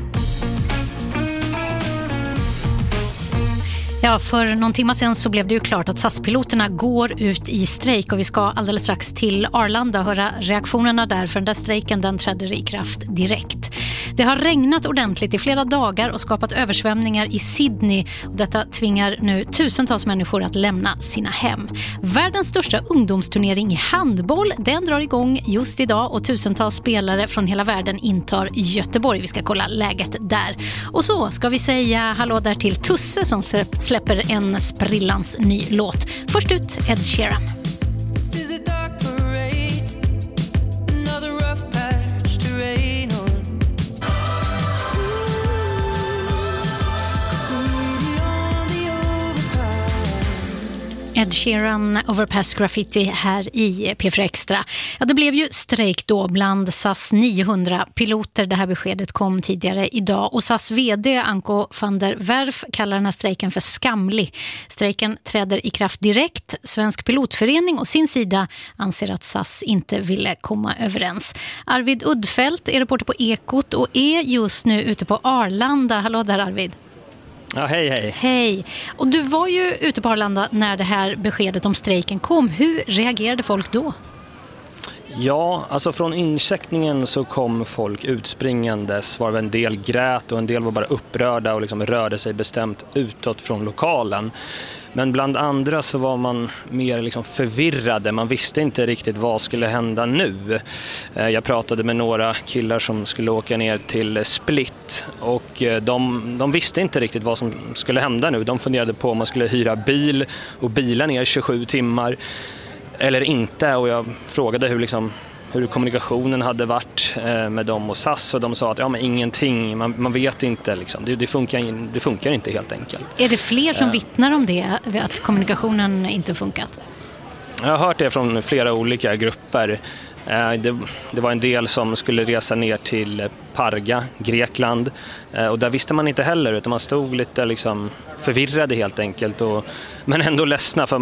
S2: Ja, för någon timme sedan så blev det ju klart att SAS-piloterna går ut i strejk och vi ska alldeles strax till Arlanda höra reaktionerna där, för den där strejken den trädde i kraft direkt. Det har regnat ordentligt i flera dagar och skapat översvämningar i Sydney och detta tvingar nu tusentals människor att lämna sina hem. Världens största ungdomsturnering i handboll, den drar igång just idag och tusentals spelare från hela världen intar Göteborg. Vi ska kolla läget där. Och så ska vi säga hallå där till Tusse som släpper en sprillans ny låt. Först ut Ed Sheeran. Ed Sheeran, Overpass Graffiti här i P4 Extra. Ja, det blev ju strejk då bland SAS 900 piloter. Det här beskedet kom tidigare idag. Och SAS vd Anko van der Werf kallar den här strejken för skamlig. Strejken träder i kraft direkt. Svensk pilotförening och sin sida anser att SAS inte ville komma överens. Arvid Uddfeldt är reporter på Ekot och är just nu ute på Arlanda. Hallå där Arvid.
S10: Ja, hej.
S2: Hej. Och du var ju ute på Arlanda när det här beskedet om strejken kom. Hur reagerade folk då?
S10: Ja, alltså från incheckningen så kom folk utspringandes, var en del grät och en del var bara upprörda och liksom rörde sig bestämt utåt från lokalen. Men bland andra så var man mer liksom förvirrade. Man visste inte riktigt vad skulle hända nu. Jag pratade med några killar som skulle åka ner till Split och de visste inte riktigt vad som skulle hända nu. De funderade på om man skulle hyra bil och bila ner 27 timmar eller inte. Och jag frågade hur kommunikationen hade varit med dem och SAS och de sa att men ingenting, man vet inte liksom. Det funkar inte helt enkelt.
S2: Är det fler som vittnar om det, att kommunikationen inte funkat?
S10: Jag har hört det från flera olika grupper. Det var en del som skulle resa ner till Parga, Grekland, och där visste man inte heller utan man stod lite liksom förvirrade helt enkelt men ändå ledsna för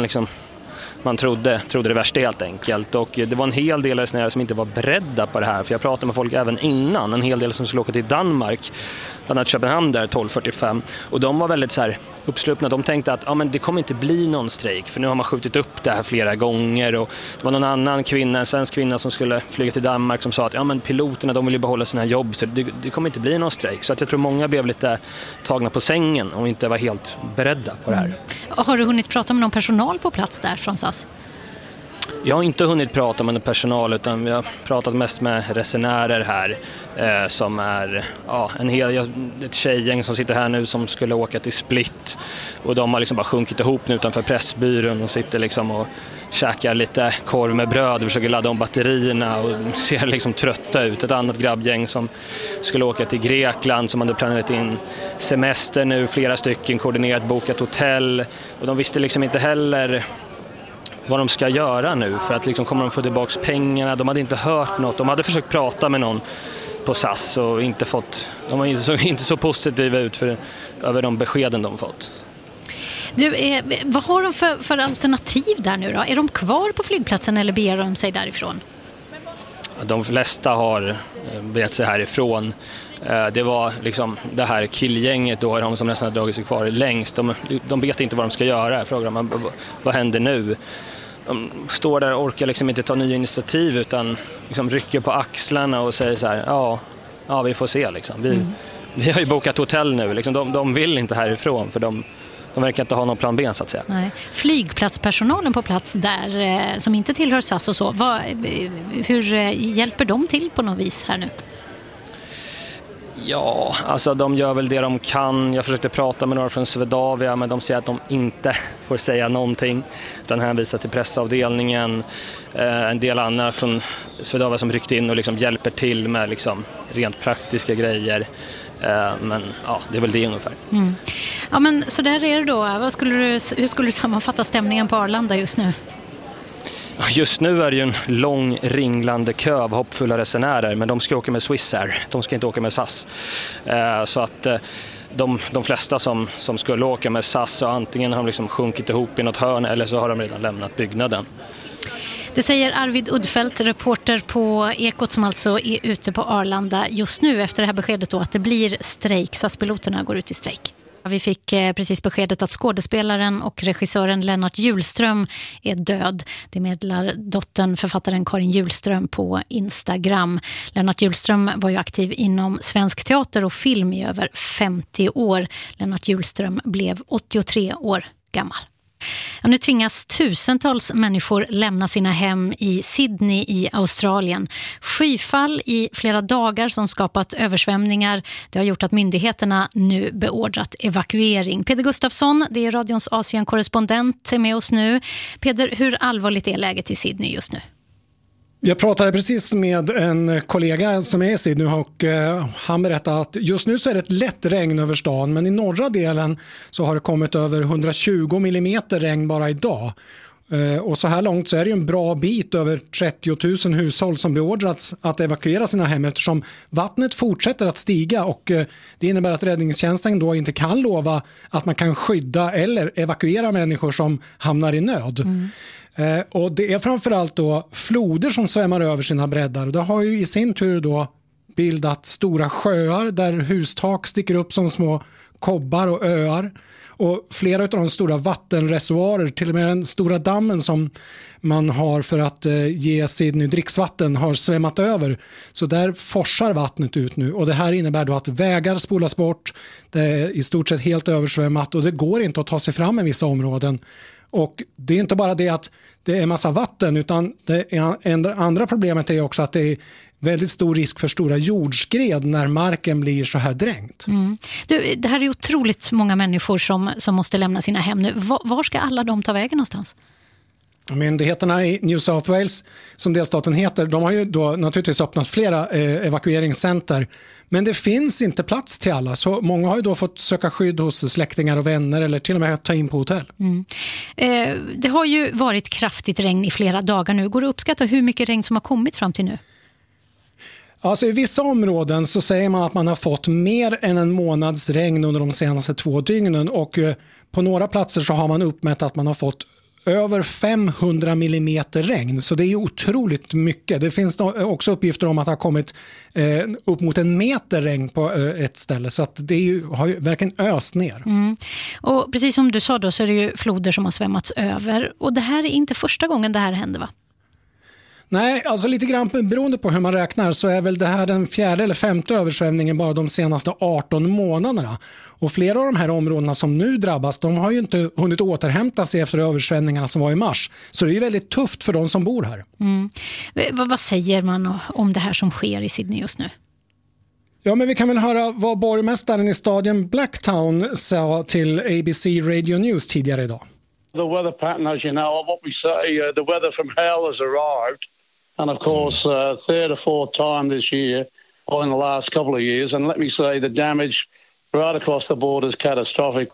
S10: man trodde det värsta helt enkelt. Och det var en hel del resenärer som inte var beredda på det här. För jag pratade med folk även innan. En hel del som skulle åka till Danmark. Bland annat Köpenhamn där 12:45. Och de var väldigt så här uppslupna. De tänkte att men det kommer inte bli någon strejk. För nu har man skjutit upp det här flera gånger. Och det var någon annan kvinna, en svensk kvinna som skulle flyga till Danmark som sa att men piloterna de vill ju behålla sina jobb. Så det kommer inte bli någon strejk. Så att jag tror många blev lite tagna på sängen och inte var helt beredda på det här.
S2: Har du hunnit prata med någon personal på plats där från SAS?
S10: Jag har inte hunnit prata med någon personal utan vi har pratat mest med resenärer här som är ett tjejgäng som sitter här nu som skulle åka till Split och de har liksom bara sjunkit ihop nu utanför Pressbyrån och sitter liksom och käkar lite korv med bröd och försöker ladda om batterierna och ser liksom trötta ut. Ett annat grabbgäng som skulle åka till Grekland som hade planerat in semester nu, flera stycken koordinerat bokat hotell och de visste liksom inte heller vad de ska göra nu för att liksom kommer de få tillbaka pengarna. De hade inte hört något. De hade försökt prata med någon på SAS och de var inte så positiva ut över de beskeden de fått.
S2: Du, vad har de för alternativ där nu då? Är de kvar på flygplatsen eller beger de sig därifrån?
S10: De flesta har begett sig härifrån. Det var liksom det här killgänget då, de som nästan har dragit sig kvar längst. De vet inte vad de ska göra. Jag frågar man, vad händer nu? De står där och orkar liksom inte ta nya initiativ utan liksom rycker på axlarna och säger så här, ja vi får se liksom. Vi har ju bokat hotell nu. Liksom, de vill inte härifrån för de verkar inte ha någon plan B så att säga. Nej.
S2: Flygplatspersonalen på plats där som inte tillhör SAS och så, hur hjälper de till på något vis här nu?
S10: Ja, alltså de gör väl det de kan. Jag försökte prata med några från Swedavia men de säger att de inte får säga någonting utan hänvisar till pressavdelningen. En del andra från Swedavia som ryckte in och liksom hjälper till med liksom rent praktiska grejer. Men ja, det är väl det ungefär.
S2: Ja, men så där är det då. Hur skulle du sammanfatta stämningen på Arlanda just nu?
S10: Just nu är det ju en lång ringlande kö av hoppfulla resenärer men de ska åka med Swissair, de ska inte åka med SAS. Så att de flesta som skulle åka med SAS så antingen har de liksom sjunkit ihop i något hörn eller så har de redan lämnat byggnaden.
S2: Det säger Arvid Uddfeldt, reporter på Ekot som alltså är ute på Arlanda just nu efter det här beskedet då att det blir strejk. SAS-piloterna går ut i strejk. Vi fick precis beskedet att skådespelaren och regissören Lennart Hjulström är död. Det meddelar dottern, författaren Karin Hjulström på Instagram. Lennart Hjulström var ju aktiv inom svensk teater och film i över 50 år. Lennart Hjulström blev 83 år gammal. Ja, nu tvingas tusentals människor lämna sina hem i Sydney i Australien. Skyfall i flera dagar som skapat översvämningar. Det har gjort att myndigheterna nu beordrat evakuering. Peder Gustafsson, det är radions Asien-korrespondent, är med oss nu. Peder, hur allvarligt är läget i Sydney just nu?
S11: Jag pratade precis med en kollega som är i Sydney och han berättade att just nu så är det ett lätt regn över stan, men i norra delen så har det kommit över 120 millimeter regn bara idag. Och så här långt så är det ju en bra bit över 30 000 hushåll som beordrats att evakuera sina hem eftersom vattnet fortsätter att stiga, och det innebär att räddningstjänsten då inte kan lova att man kan skydda eller evakuera människor som hamnar i nöd. Och det är framförallt då floder som svämmar över sina breddar, och det har ju i sin tur då bildat stora sjöar där hustak sticker upp som små kobbar och öar. Och flera av de stora vattenreservoarer, till och med den stora dammen som man har för att ge Sydney dricksvatten, har svämmat över. Så där forsar vattnet ut nu, och det här innebär då att vägar spolas bort, det är i stort sett helt översvämmat och det går inte att ta sig fram i vissa områden. Och det är inte bara det att det är massa vatten, utan andra problemet är också att det är väldigt stor risk för stora jordskred när marken blir så här dränkt.
S2: Det här är otroligt många människor som måste lämna sina hem nu. Var ska alla de ta vägen någonstans?
S11: Myndigheterna i New South Wales, som delstaten heter, de har ju då naturligtvis öppnat flera evakueringscenter. Men det finns inte plats till alla, så många har ju då fått söka skydd hos släktingar och vänner eller till och med ta in på hotell.
S2: Det har ju varit kraftigt regn i flera dagar nu. Går det att uppskatta hur mycket regn som har kommit fram till nu?
S11: Alltså i vissa områden så säger man att man har fått mer än en månads regn under de senaste 2 dygnen, och på några platser så har man uppmätt att man har fått över 500 millimeter regn, så det är ju otroligt mycket. Det finns också uppgifter om att det har kommit upp mot 1 meter regn på ett ställe, så att det har ju verkligen öst ner.
S2: Och precis som du sa då, så är det ju floder som har svämmats över, och det här är inte första gången det här händer, va?
S11: Nej, alltså lite grann beroende på hur man räknar så är väl det här den 4:e eller 5:e översvämningen bara de senaste 18 månaderna. Och flera av de här områdena som nu drabbas, de har ju inte hunnit återhämta sig efter översvämningarna som var i mars. Så det är ju väldigt tufft för de som bor här.
S2: Vad säger man om det här som sker i Sydney just nu?
S11: Ja, men vi kan väl höra vad borgmästaren i staden Blacktown sa till ABC Radio News tidigare idag.
S12: The weather pattern, as you know, what we say, the weather from hell has arrived. And of course, third or fourth time this year, or in the last couple of years. And let me say, the damage right across the board is catastrophic.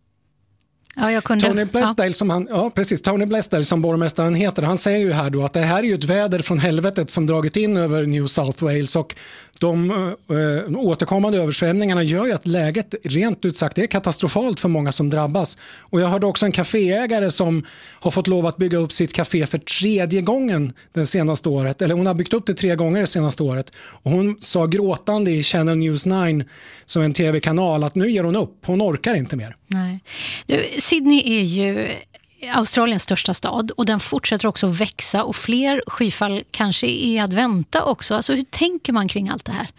S2: Ja,
S11: Tony Blaisdell Tony Blaisdell som borgmästaren heter, han säger ju här då att det här är ju ett väder från helvetet som dragit in över New South Wales, och de återkommande översvämningarna gör ju att läget rent ut sagt är katastrofalt för många som drabbas. Och jag hörde också en kaféägare som har fått lov att bygga upp sitt café för 3:e gången den senaste året, eller hon har byggt upp det 3 gånger det senaste året, och hon sa gråtande i Channel News 9 som en tv-kanal att nu ger hon upp, hon orkar inte mer.
S2: Nej. Sydney är ju Australiens största stad, och den fortsätter också växa, och fler skyfall kanske är att vänta också. Alltså hur tänker man kring allt det här?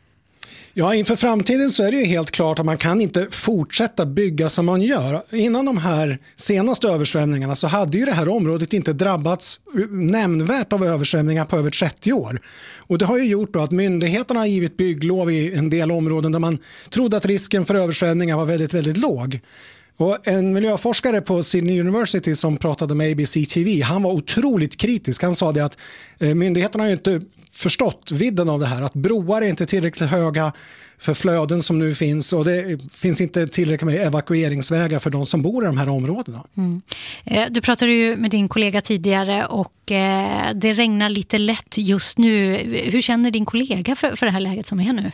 S11: Ja, inför framtiden så är det ju helt klart att man kan inte fortsätta bygga som man gör. Innan de här senaste översvämningarna så hade ju det här området inte drabbats nämnvärt av översvämningar på över 30 år. Och det har ju gjort då att myndigheterna har givit bygglov i en del områden där man trodde att risken för översvämningar var väldigt, väldigt låg. Och en miljöforskare på Sydney University som pratade med ABC TV, han var otroligt kritisk. Han sa det att myndigheterna har ju inte förstått vidden av det här. Att broar är inte tillräckligt höga för flöden som nu finns, och det finns inte tillräckligt med evakueringsvägar för de som bor i de här områdena.
S2: Du pratade ju med din kollega tidigare, och det regnar lite lätt just nu. Hur känner din kollega för det här läget som är nu?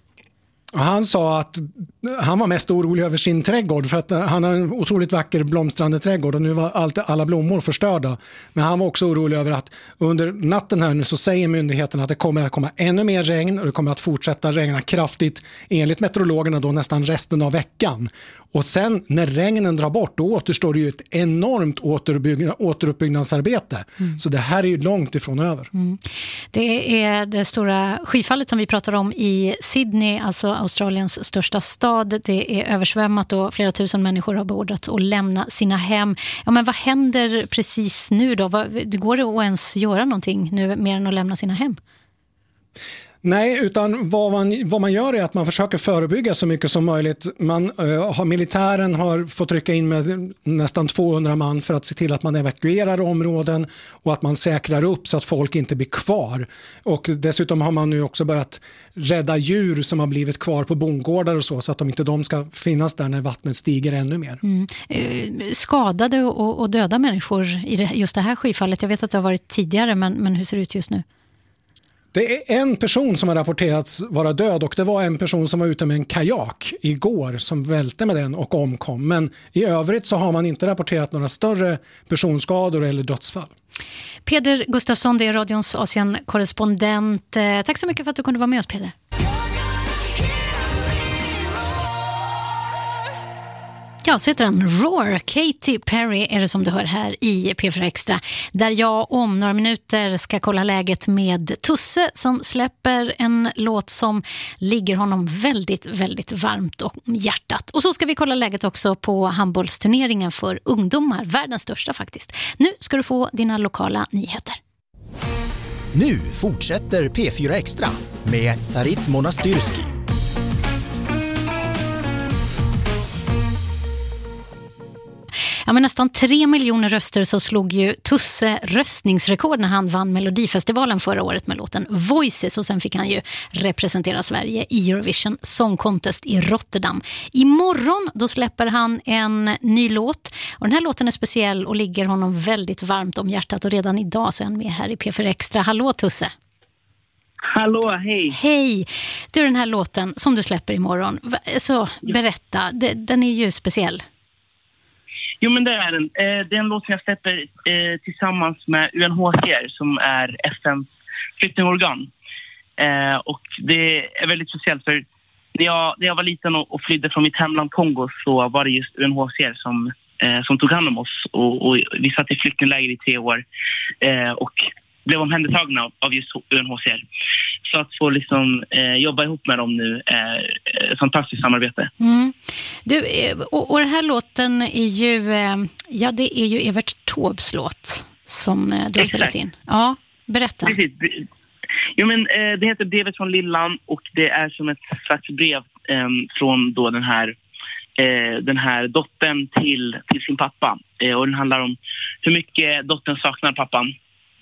S11: Han sa att han var mest orolig över sin trädgård, för att han har en otroligt vacker blomstrande trädgård och nu var alla blommor förstörda. Men han var också orolig över att under natten här nu så säger myndigheterna att det kommer att komma ännu mer regn, och det kommer att fortsätta regna kraftigt enligt meteorologerna då nästan resten av veckan. Och sen när regnen drar bort, då återstår det ju ett enormt återuppbyggnadsarbete. Så det här är ju långt ifrån över.
S2: Det är det stora skyfallet som vi pratar om i Sydney, alltså Australiens största stad. Det är översvämmat och flera tusen människor har beordrats att lämna sina hem. Ja, men vad händer precis nu då? Det går det att ens göra någonting nu mer än att lämna sina hem?
S11: Nej, utan vad man gör är att man försöker förebygga så mycket som möjligt. Militären har fått rycka in med nästan 200 man för att se till att man evakuerar områden och att man säkrar upp så att folk inte blir kvar. Och dessutom har man nu också börjat rädda djur som har blivit kvar på bondgårdar och så att de inte ska finnas där när vattnet stiger ännu mer.
S2: Skadade och döda människor i just det här skyfallet. Jag vet att det har varit tidigare, men hur ser det ut just nu?
S11: Det är en person som har rapporterats vara död och det var en person som var ute med en kajak igår som välte med den och omkom. Men i övrigt så har man inte rapporterat några större personskador eller dödsfall.
S2: Peder Gustafsson, det är radions Asien-korrespondent. Tack så mycket för att du kunde vara med oss, Peder. Ja, så heter den Roar. Katy Perry är det som du hör här i P4 Extra. Där jag om några minuter ska kolla läget med Tusse som släpper en låt som ligger honom väldigt, väldigt varmt om hjärtat. Och så ska vi kolla läget också på handbollsturneringen för ungdomar. Världens största faktiskt. Nu ska du få dina lokala nyheter.
S1: Nu fortsätter P4 Extra med Sarit Monastyrski.
S2: Ja, med nästan 3 miljoner röster så slog ju Tusse röstningsrekord när han vann Melodifestivalen förra året med låten Voices, och sen fick han ju representera Sverige i Eurovision Song Contest i Rotterdam. Imorgon då släpper han en ny låt, och den här låten är speciell och ligger honom väldigt varmt om hjärtat, och redan idag så är han med här i P4 Extra. Hallå Tusse!
S13: Hallå, hej!
S2: Hej! Du, den här låten som du släpper imorgon, så berätta, den är ju speciell.
S13: Jo, men det är den. Det är en låt som jag släpper tillsammans med UNHCR som är FNs flyktingorgan. Och det är väldigt speciellt för när jag var liten och flydde från mitt hemland Kongo så var det just UNHCR som tog hand om oss. Och vi satt i flyktingläger i 3 år och blev omhändertagna av just UNHCR. Så att få liksom jobba ihop med dem nu är ett fantastiskt samarbete.
S2: Du, och den här låten är ju, det är ju Evert Taubes låt som du har spelat in. Ja, berätta.
S13: Precis. Jo, men det heter Brevet från Lillan och det är som ett slags brev från då den här dottern till sin pappa. Och den handlar om hur mycket dottern saknar pappan.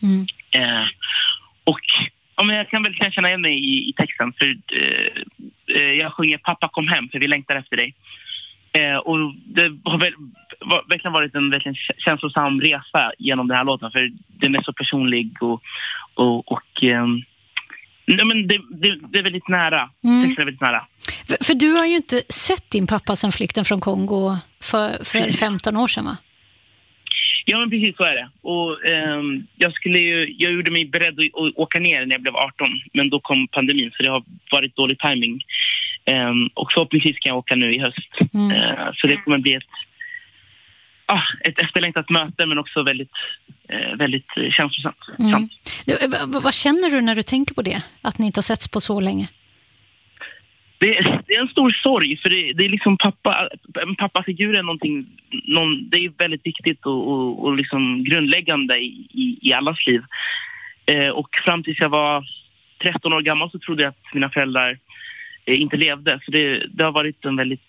S13: Och men jag kan väl känna igen mig i texten för jag sjunger Pappa kom hem för vi längtar efter dig. Och det har verkligen varit en verkligen känslosam resa genom den här låten för den är så personlig och men det är väldigt nära. Texten är väldigt nära.
S2: För du har ju inte sett din pappa sedan flykten från Kongo för 15 år sedan, va?
S13: Ja, men precis så är det. Och jag gjorde mig beredd att åka ner när jag blev 18. Men då kom pandemin så det har varit dålig timing. Och förhoppningsvis kan jag åka nu i höst. Så det kommer bli ett efterlängtat möte men också väldigt, väldigt känslosamt.
S2: Vad känner du när du tänker på det? Att ni inte har setts på så länge?
S13: Det är en stor sorg för det är liksom pappafiguren är någonting, det är väldigt viktigt och liksom grundläggande i allas liv. Och fram tills jag var 13 år gammal så trodde jag att mina föräldrar inte levde. Så det har varit en väldigt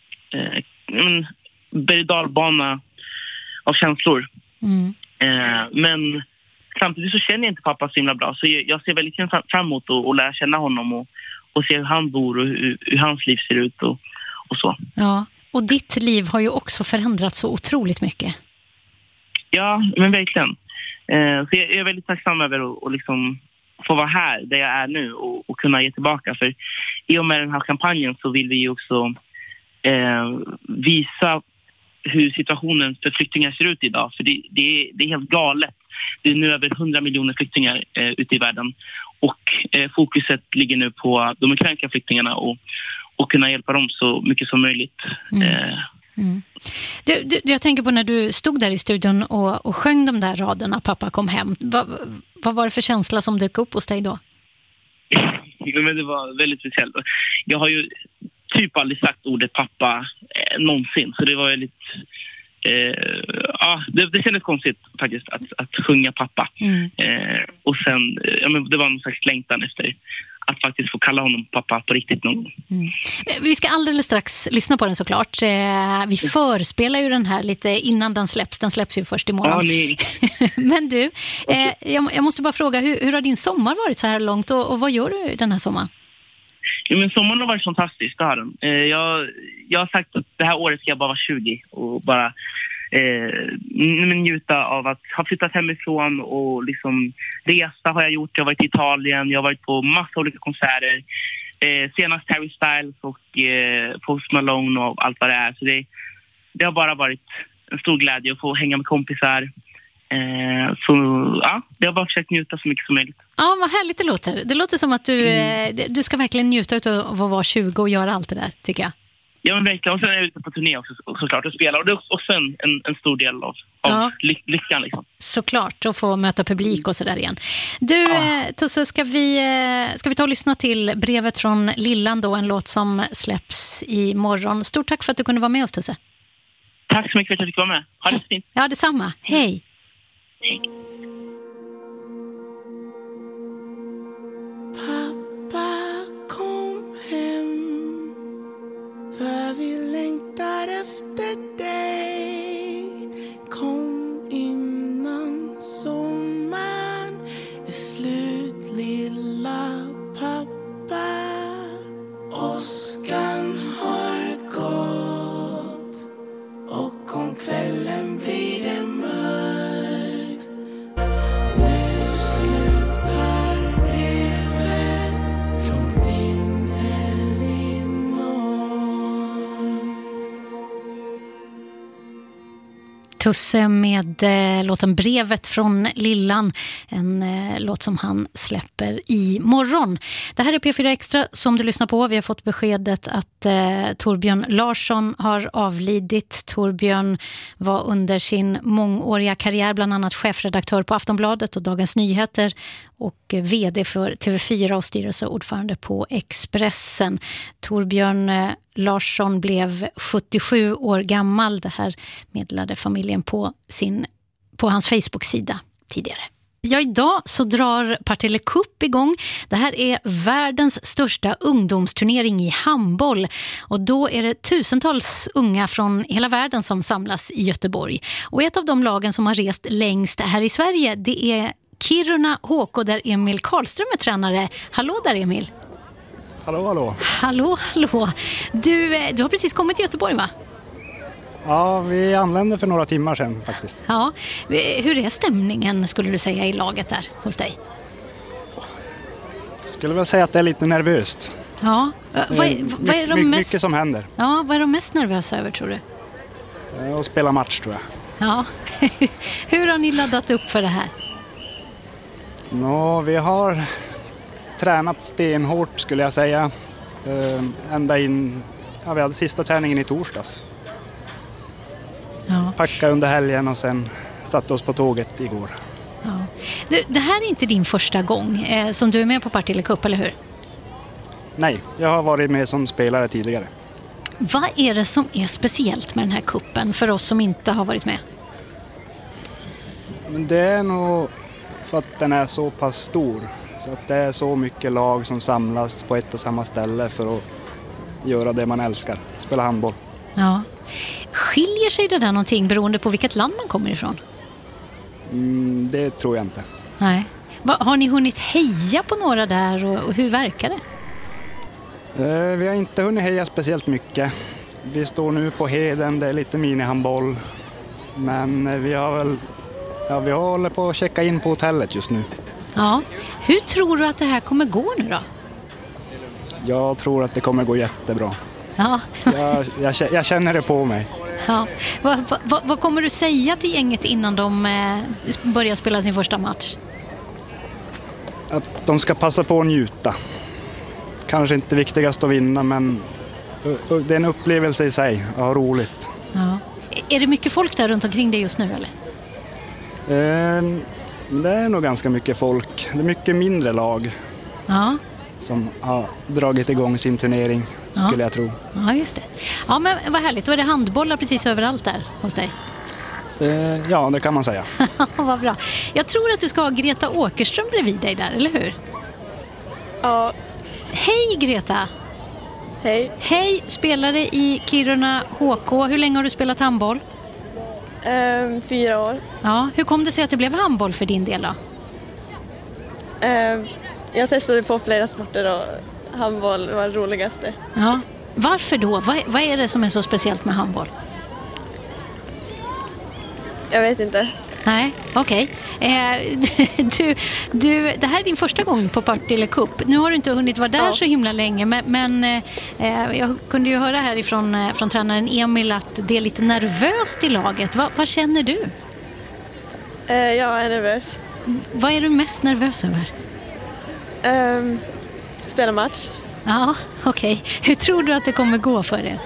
S13: berg-och-dalbana av känslor. Men samtidigt så känner jag inte pappa så himla bra. Så jag ser väldigt fram emot att lära känna honom och se hur han bor och hur hans liv ser ut och så. Ja,
S2: och ditt liv har ju också förändrats så otroligt mycket.
S13: Ja, men verkligen. Så jag är väldigt tacksam över att liksom få vara här där jag är nu och kunna ge tillbaka. För i och med den här kampanjen så vill vi ju också visa hur situationen för flyktingar ser ut idag. För det är helt galet. Det är nu över 100 miljoner flyktingar ute i världen. Och fokuset ligger nu på de ukrainska flyktingarna och kunna hjälpa dem så mycket som möjligt.
S2: Jag tänker på när du stod där i studion och sjöng de där raderna Pappa kom hem. Vad var det för känsla som dök upp hos dig då?
S13: Men det var väldigt speciellt. Jag har ju typ aldrig sagt ordet pappa någonsin. Så det var väldigt... det kändes konstigt faktiskt att sjunga pappa. Och sen, men det var någon slags längtan efter att faktiskt få kalla honom pappa på riktigt någon gång.
S2: Vi ska alldeles strax lyssna på den såklart. Vi förspelar ju den här lite innan den släpps. Den släpps ju först imorgon. Men du, jag måste bara fråga, hur har din sommar varit så här långt och vad gör du den här sommaren?
S13: Ja, men sommaren har varit fantastisk, det har den. Jag har sagt att det här året ska jag bara vara 20 och bara njuta av att ha flyttat hemifrån och liksom resa har jag gjort. Jag har varit i Italien, jag har varit på massa olika konserter. Senast Harry Styles och Post Malone och allt vad det är. Så det har bara varit en stor glädje att få hänga med kompisar. Så ja, jag har bara försökt njuta så mycket som möjligt.
S2: Ja, vad härligt det låter. Det låter som att du ska verkligen njuta av att vara 20 och göra allt det där, tycker jag. Ja,
S13: men verkligen. Och sen är jag ute på turné också, såklart, och spela. Och det är också en stor del av lyckan. Liksom.
S2: Såklart, att få möta publik och sådär igen. Du, Tusse, ska vi ta och lyssna till brevet från Lillan då, en låt som släpps imorgon. Stort tack för att du kunde vara med oss, Tusse.
S13: Tack så mycket för att jag fick vara med. Ha det fint.
S2: Ja, detsamma. Hej.
S13: Hej.
S14: Pappa, kom hem, för vi längtar efter dig. Kom innan sommaren är slut, lilla pappa. Åskan har gått och om kvällen blir det mörkt. Nu slutar brevet från din Elinor.
S2: Tusse med låten Brevet från Lillan, en låt som han släpper imorgon. Det här är P4 Extra som du lyssnar på. Vi har fått beskedet att Torbjörn Larsson har avlidit. Torbjörn var under sin mångåriga karriär bland annat chefredaktör på Aftonbladet och Dagens Nyheter och vd för TV4 och styrelseordförande på Expressen. Torbjörn Larsson blev 77 år gammal. Det här meddelade familjen på hans Facebook-sida tidigare. Ja, idag så drar Partille Cup igång. Det här är världens största ungdomsturnering i handboll. Och då är det tusentals unga från hela världen som samlas i Göteborg. Och ett av de lagen som har rest längst här i Sverige, det är Kiruna HK där Emil Karlström är tränare. Hallå där, Emil.
S15: Hallå, hallå.
S2: Hallå, hallå. Du har precis kommit till Göteborg, va?
S15: Ja, vi anlände för några timmar sedan faktiskt.
S2: Ja, hur är stämningen skulle du säga i laget där hos dig?
S15: Jag skulle väl säga att det är lite nervöst.
S2: Ja, vad är de mest...
S15: Mycket som händer.
S2: Ja, vad är de mest nervösa över, tror du?
S15: Att spela match, tror jag.
S2: Ja, hur har ni laddat upp för det här?
S15: Vi har tränat stenhårt skulle jag säga. Ända in, vi hade sista träningen i torsdags.
S2: Ja.
S15: Packa under helgen och sen satte oss på tåget igår.
S2: Ja. Det här är inte din första gång som du är med på Partille Cup, eller hur?
S15: Nej, jag har varit med som spelare tidigare.
S2: Vad är det som är speciellt med den här kuppen för oss som inte har varit med?
S15: Det är nog för att den är så pass stor. Så att det är så mycket lag som samlas på ett och samma ställe för att göra det man älskar, spela handboll.
S2: Ja. Skiljer sig det där någonting beroende på vilket land man kommer ifrån?
S15: Det tror jag inte.
S2: Nej. Har ni hunnit heja på några där och hur verkar det?
S15: Vi har inte hunnit heja speciellt mycket. Vi står nu på Heden, det är lite minihandboll. Men vi håller på att checka in på hotellet just nu.
S2: Ja. Hur tror du att det här kommer gå nu då?
S15: Jag tror att det kommer gå jättebra.
S2: Ja.
S15: Jag känner det på mig.
S2: Ja. Vad kommer du säga till gänget innan de börjar spela sin första match?
S15: Att de ska passa på att njuta. Kanske inte viktigast att vinna, men det är en upplevelse i sig. Ja, roligt.
S2: Ja. Är det mycket folk där runt omkring dig just nu, eller?
S15: Det är nog ganska mycket folk. Det är mycket mindre lag som har dragit igång sin turnering, skulle jag tro.
S2: Ja, just det. Ja, men vad härligt. Då är det handbollar precis överallt där hos dig.
S15: Ja, det kan man säga.
S2: Vad bra. Jag tror att du ska ha Greta Åkerström bredvid dig där, eller hur?
S16: Ja,
S2: Hej Greta!
S16: Hej.
S2: Hej, spelare i Kiruna HK. Hur länge har du spelat handboll?
S16: 4 år.
S2: Ja, hur kom det sig att det blev handboll för din del då?
S16: Jag testade på flera sporter och handboll var det roligaste.
S2: Ja, varför då? Vad är det som är så speciellt med handboll?
S16: Jag vet inte.
S2: Nej, okej. Det här är din första gång på Partille Cup. Nu har du inte hunnit vara där så himla länge, men jag kunde ju höra härifrån från tränaren Emil att det är lite nervöst i laget. Vad känner du?
S16: Jag är nervös.
S2: Vad är du mest nervös över?
S16: Spela match.
S2: Ja, okej. Hur tror du att det kommer gå för er?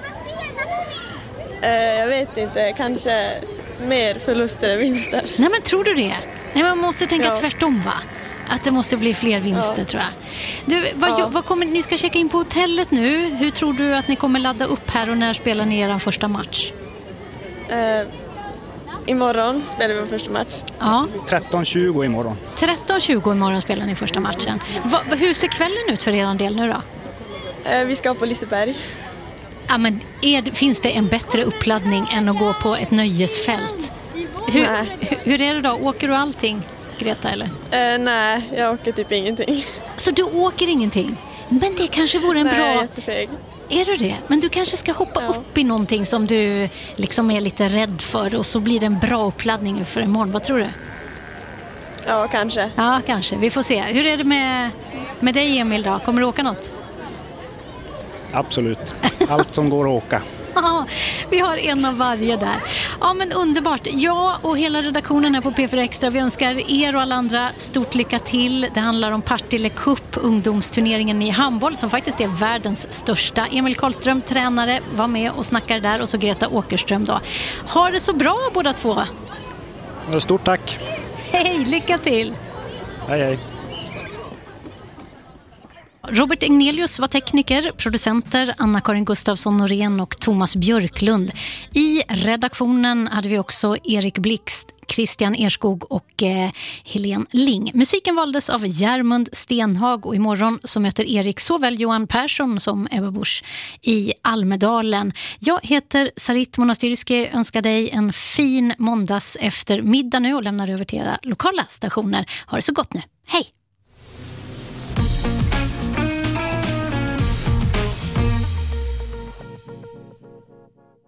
S16: Jag vet inte, kanske mer förluster än vinster.
S2: Nej, men tror du det? Nej, man måste tänka tvärtom, va? Att det måste bli fler vinster, tror jag. Du, vad kommer, ni ska checka in på hotellet nu. Hur tror du att ni kommer ladda upp här och när spelar ni er första match?
S16: Imorgon spelar vi vår första match.
S2: Ja.
S15: 13:20 imorgon.
S2: 13:20 imorgon spelar ni första matchen. Hur ser kvällen ut för er del nu då?
S16: Vi ska på Liseberg.
S2: Ja, men finns det en bättre uppladdning än att gå på ett nöjesfält? Hur är det då? Åker du allting, Greta, eller?
S16: Nej, jag åker typ ingenting.
S2: Så du åker ingenting? Men det kanske vore en bra...
S16: Nej, jag är jättefeg.
S2: Är du det? Men du kanske ska hoppa upp i någonting som du liksom är lite rädd för och så blir det en bra uppladdning för imorgon. Vad tror du?
S16: Ja, kanske.
S2: Ja, kanske. Vi får se. Hur är det med dig, Emil, då? Kommer du åka något?
S15: Absolut. Allt som går att åka.
S2: Ja, vi har en av varje där. Ja, men underbart. Jag och hela redaktionen här på P4 Extra, vi önskar er och alla andra stort lycka till. Det handlar om Partille Cup, ungdomsturneringen i handboll som faktiskt är världens största. Emil Karlström, tränare, var med och snackar där, och så Greta Åkerström då. Ha det så bra båda två.
S15: Stort tack.
S2: Hej, lycka till.
S15: Hej, hej.
S2: Robert Egnelius var tekniker, producenter Anna-Karin Gustafsson Norén och Thomas Björklund. I redaktionen hade vi också Erik Blixt, Christian Erskog och Helene Ling. Musiken valdes av Järmund Stenhag, och imorgon så möter Erik såväl Johan Persson som Ebba Busch i Almedalen. Jag heter Sarit Monastyrski, önskar dig en fin måndags eftermiddag nu och lämnar över till era lokala stationer. Ha det så gott nu. Hej!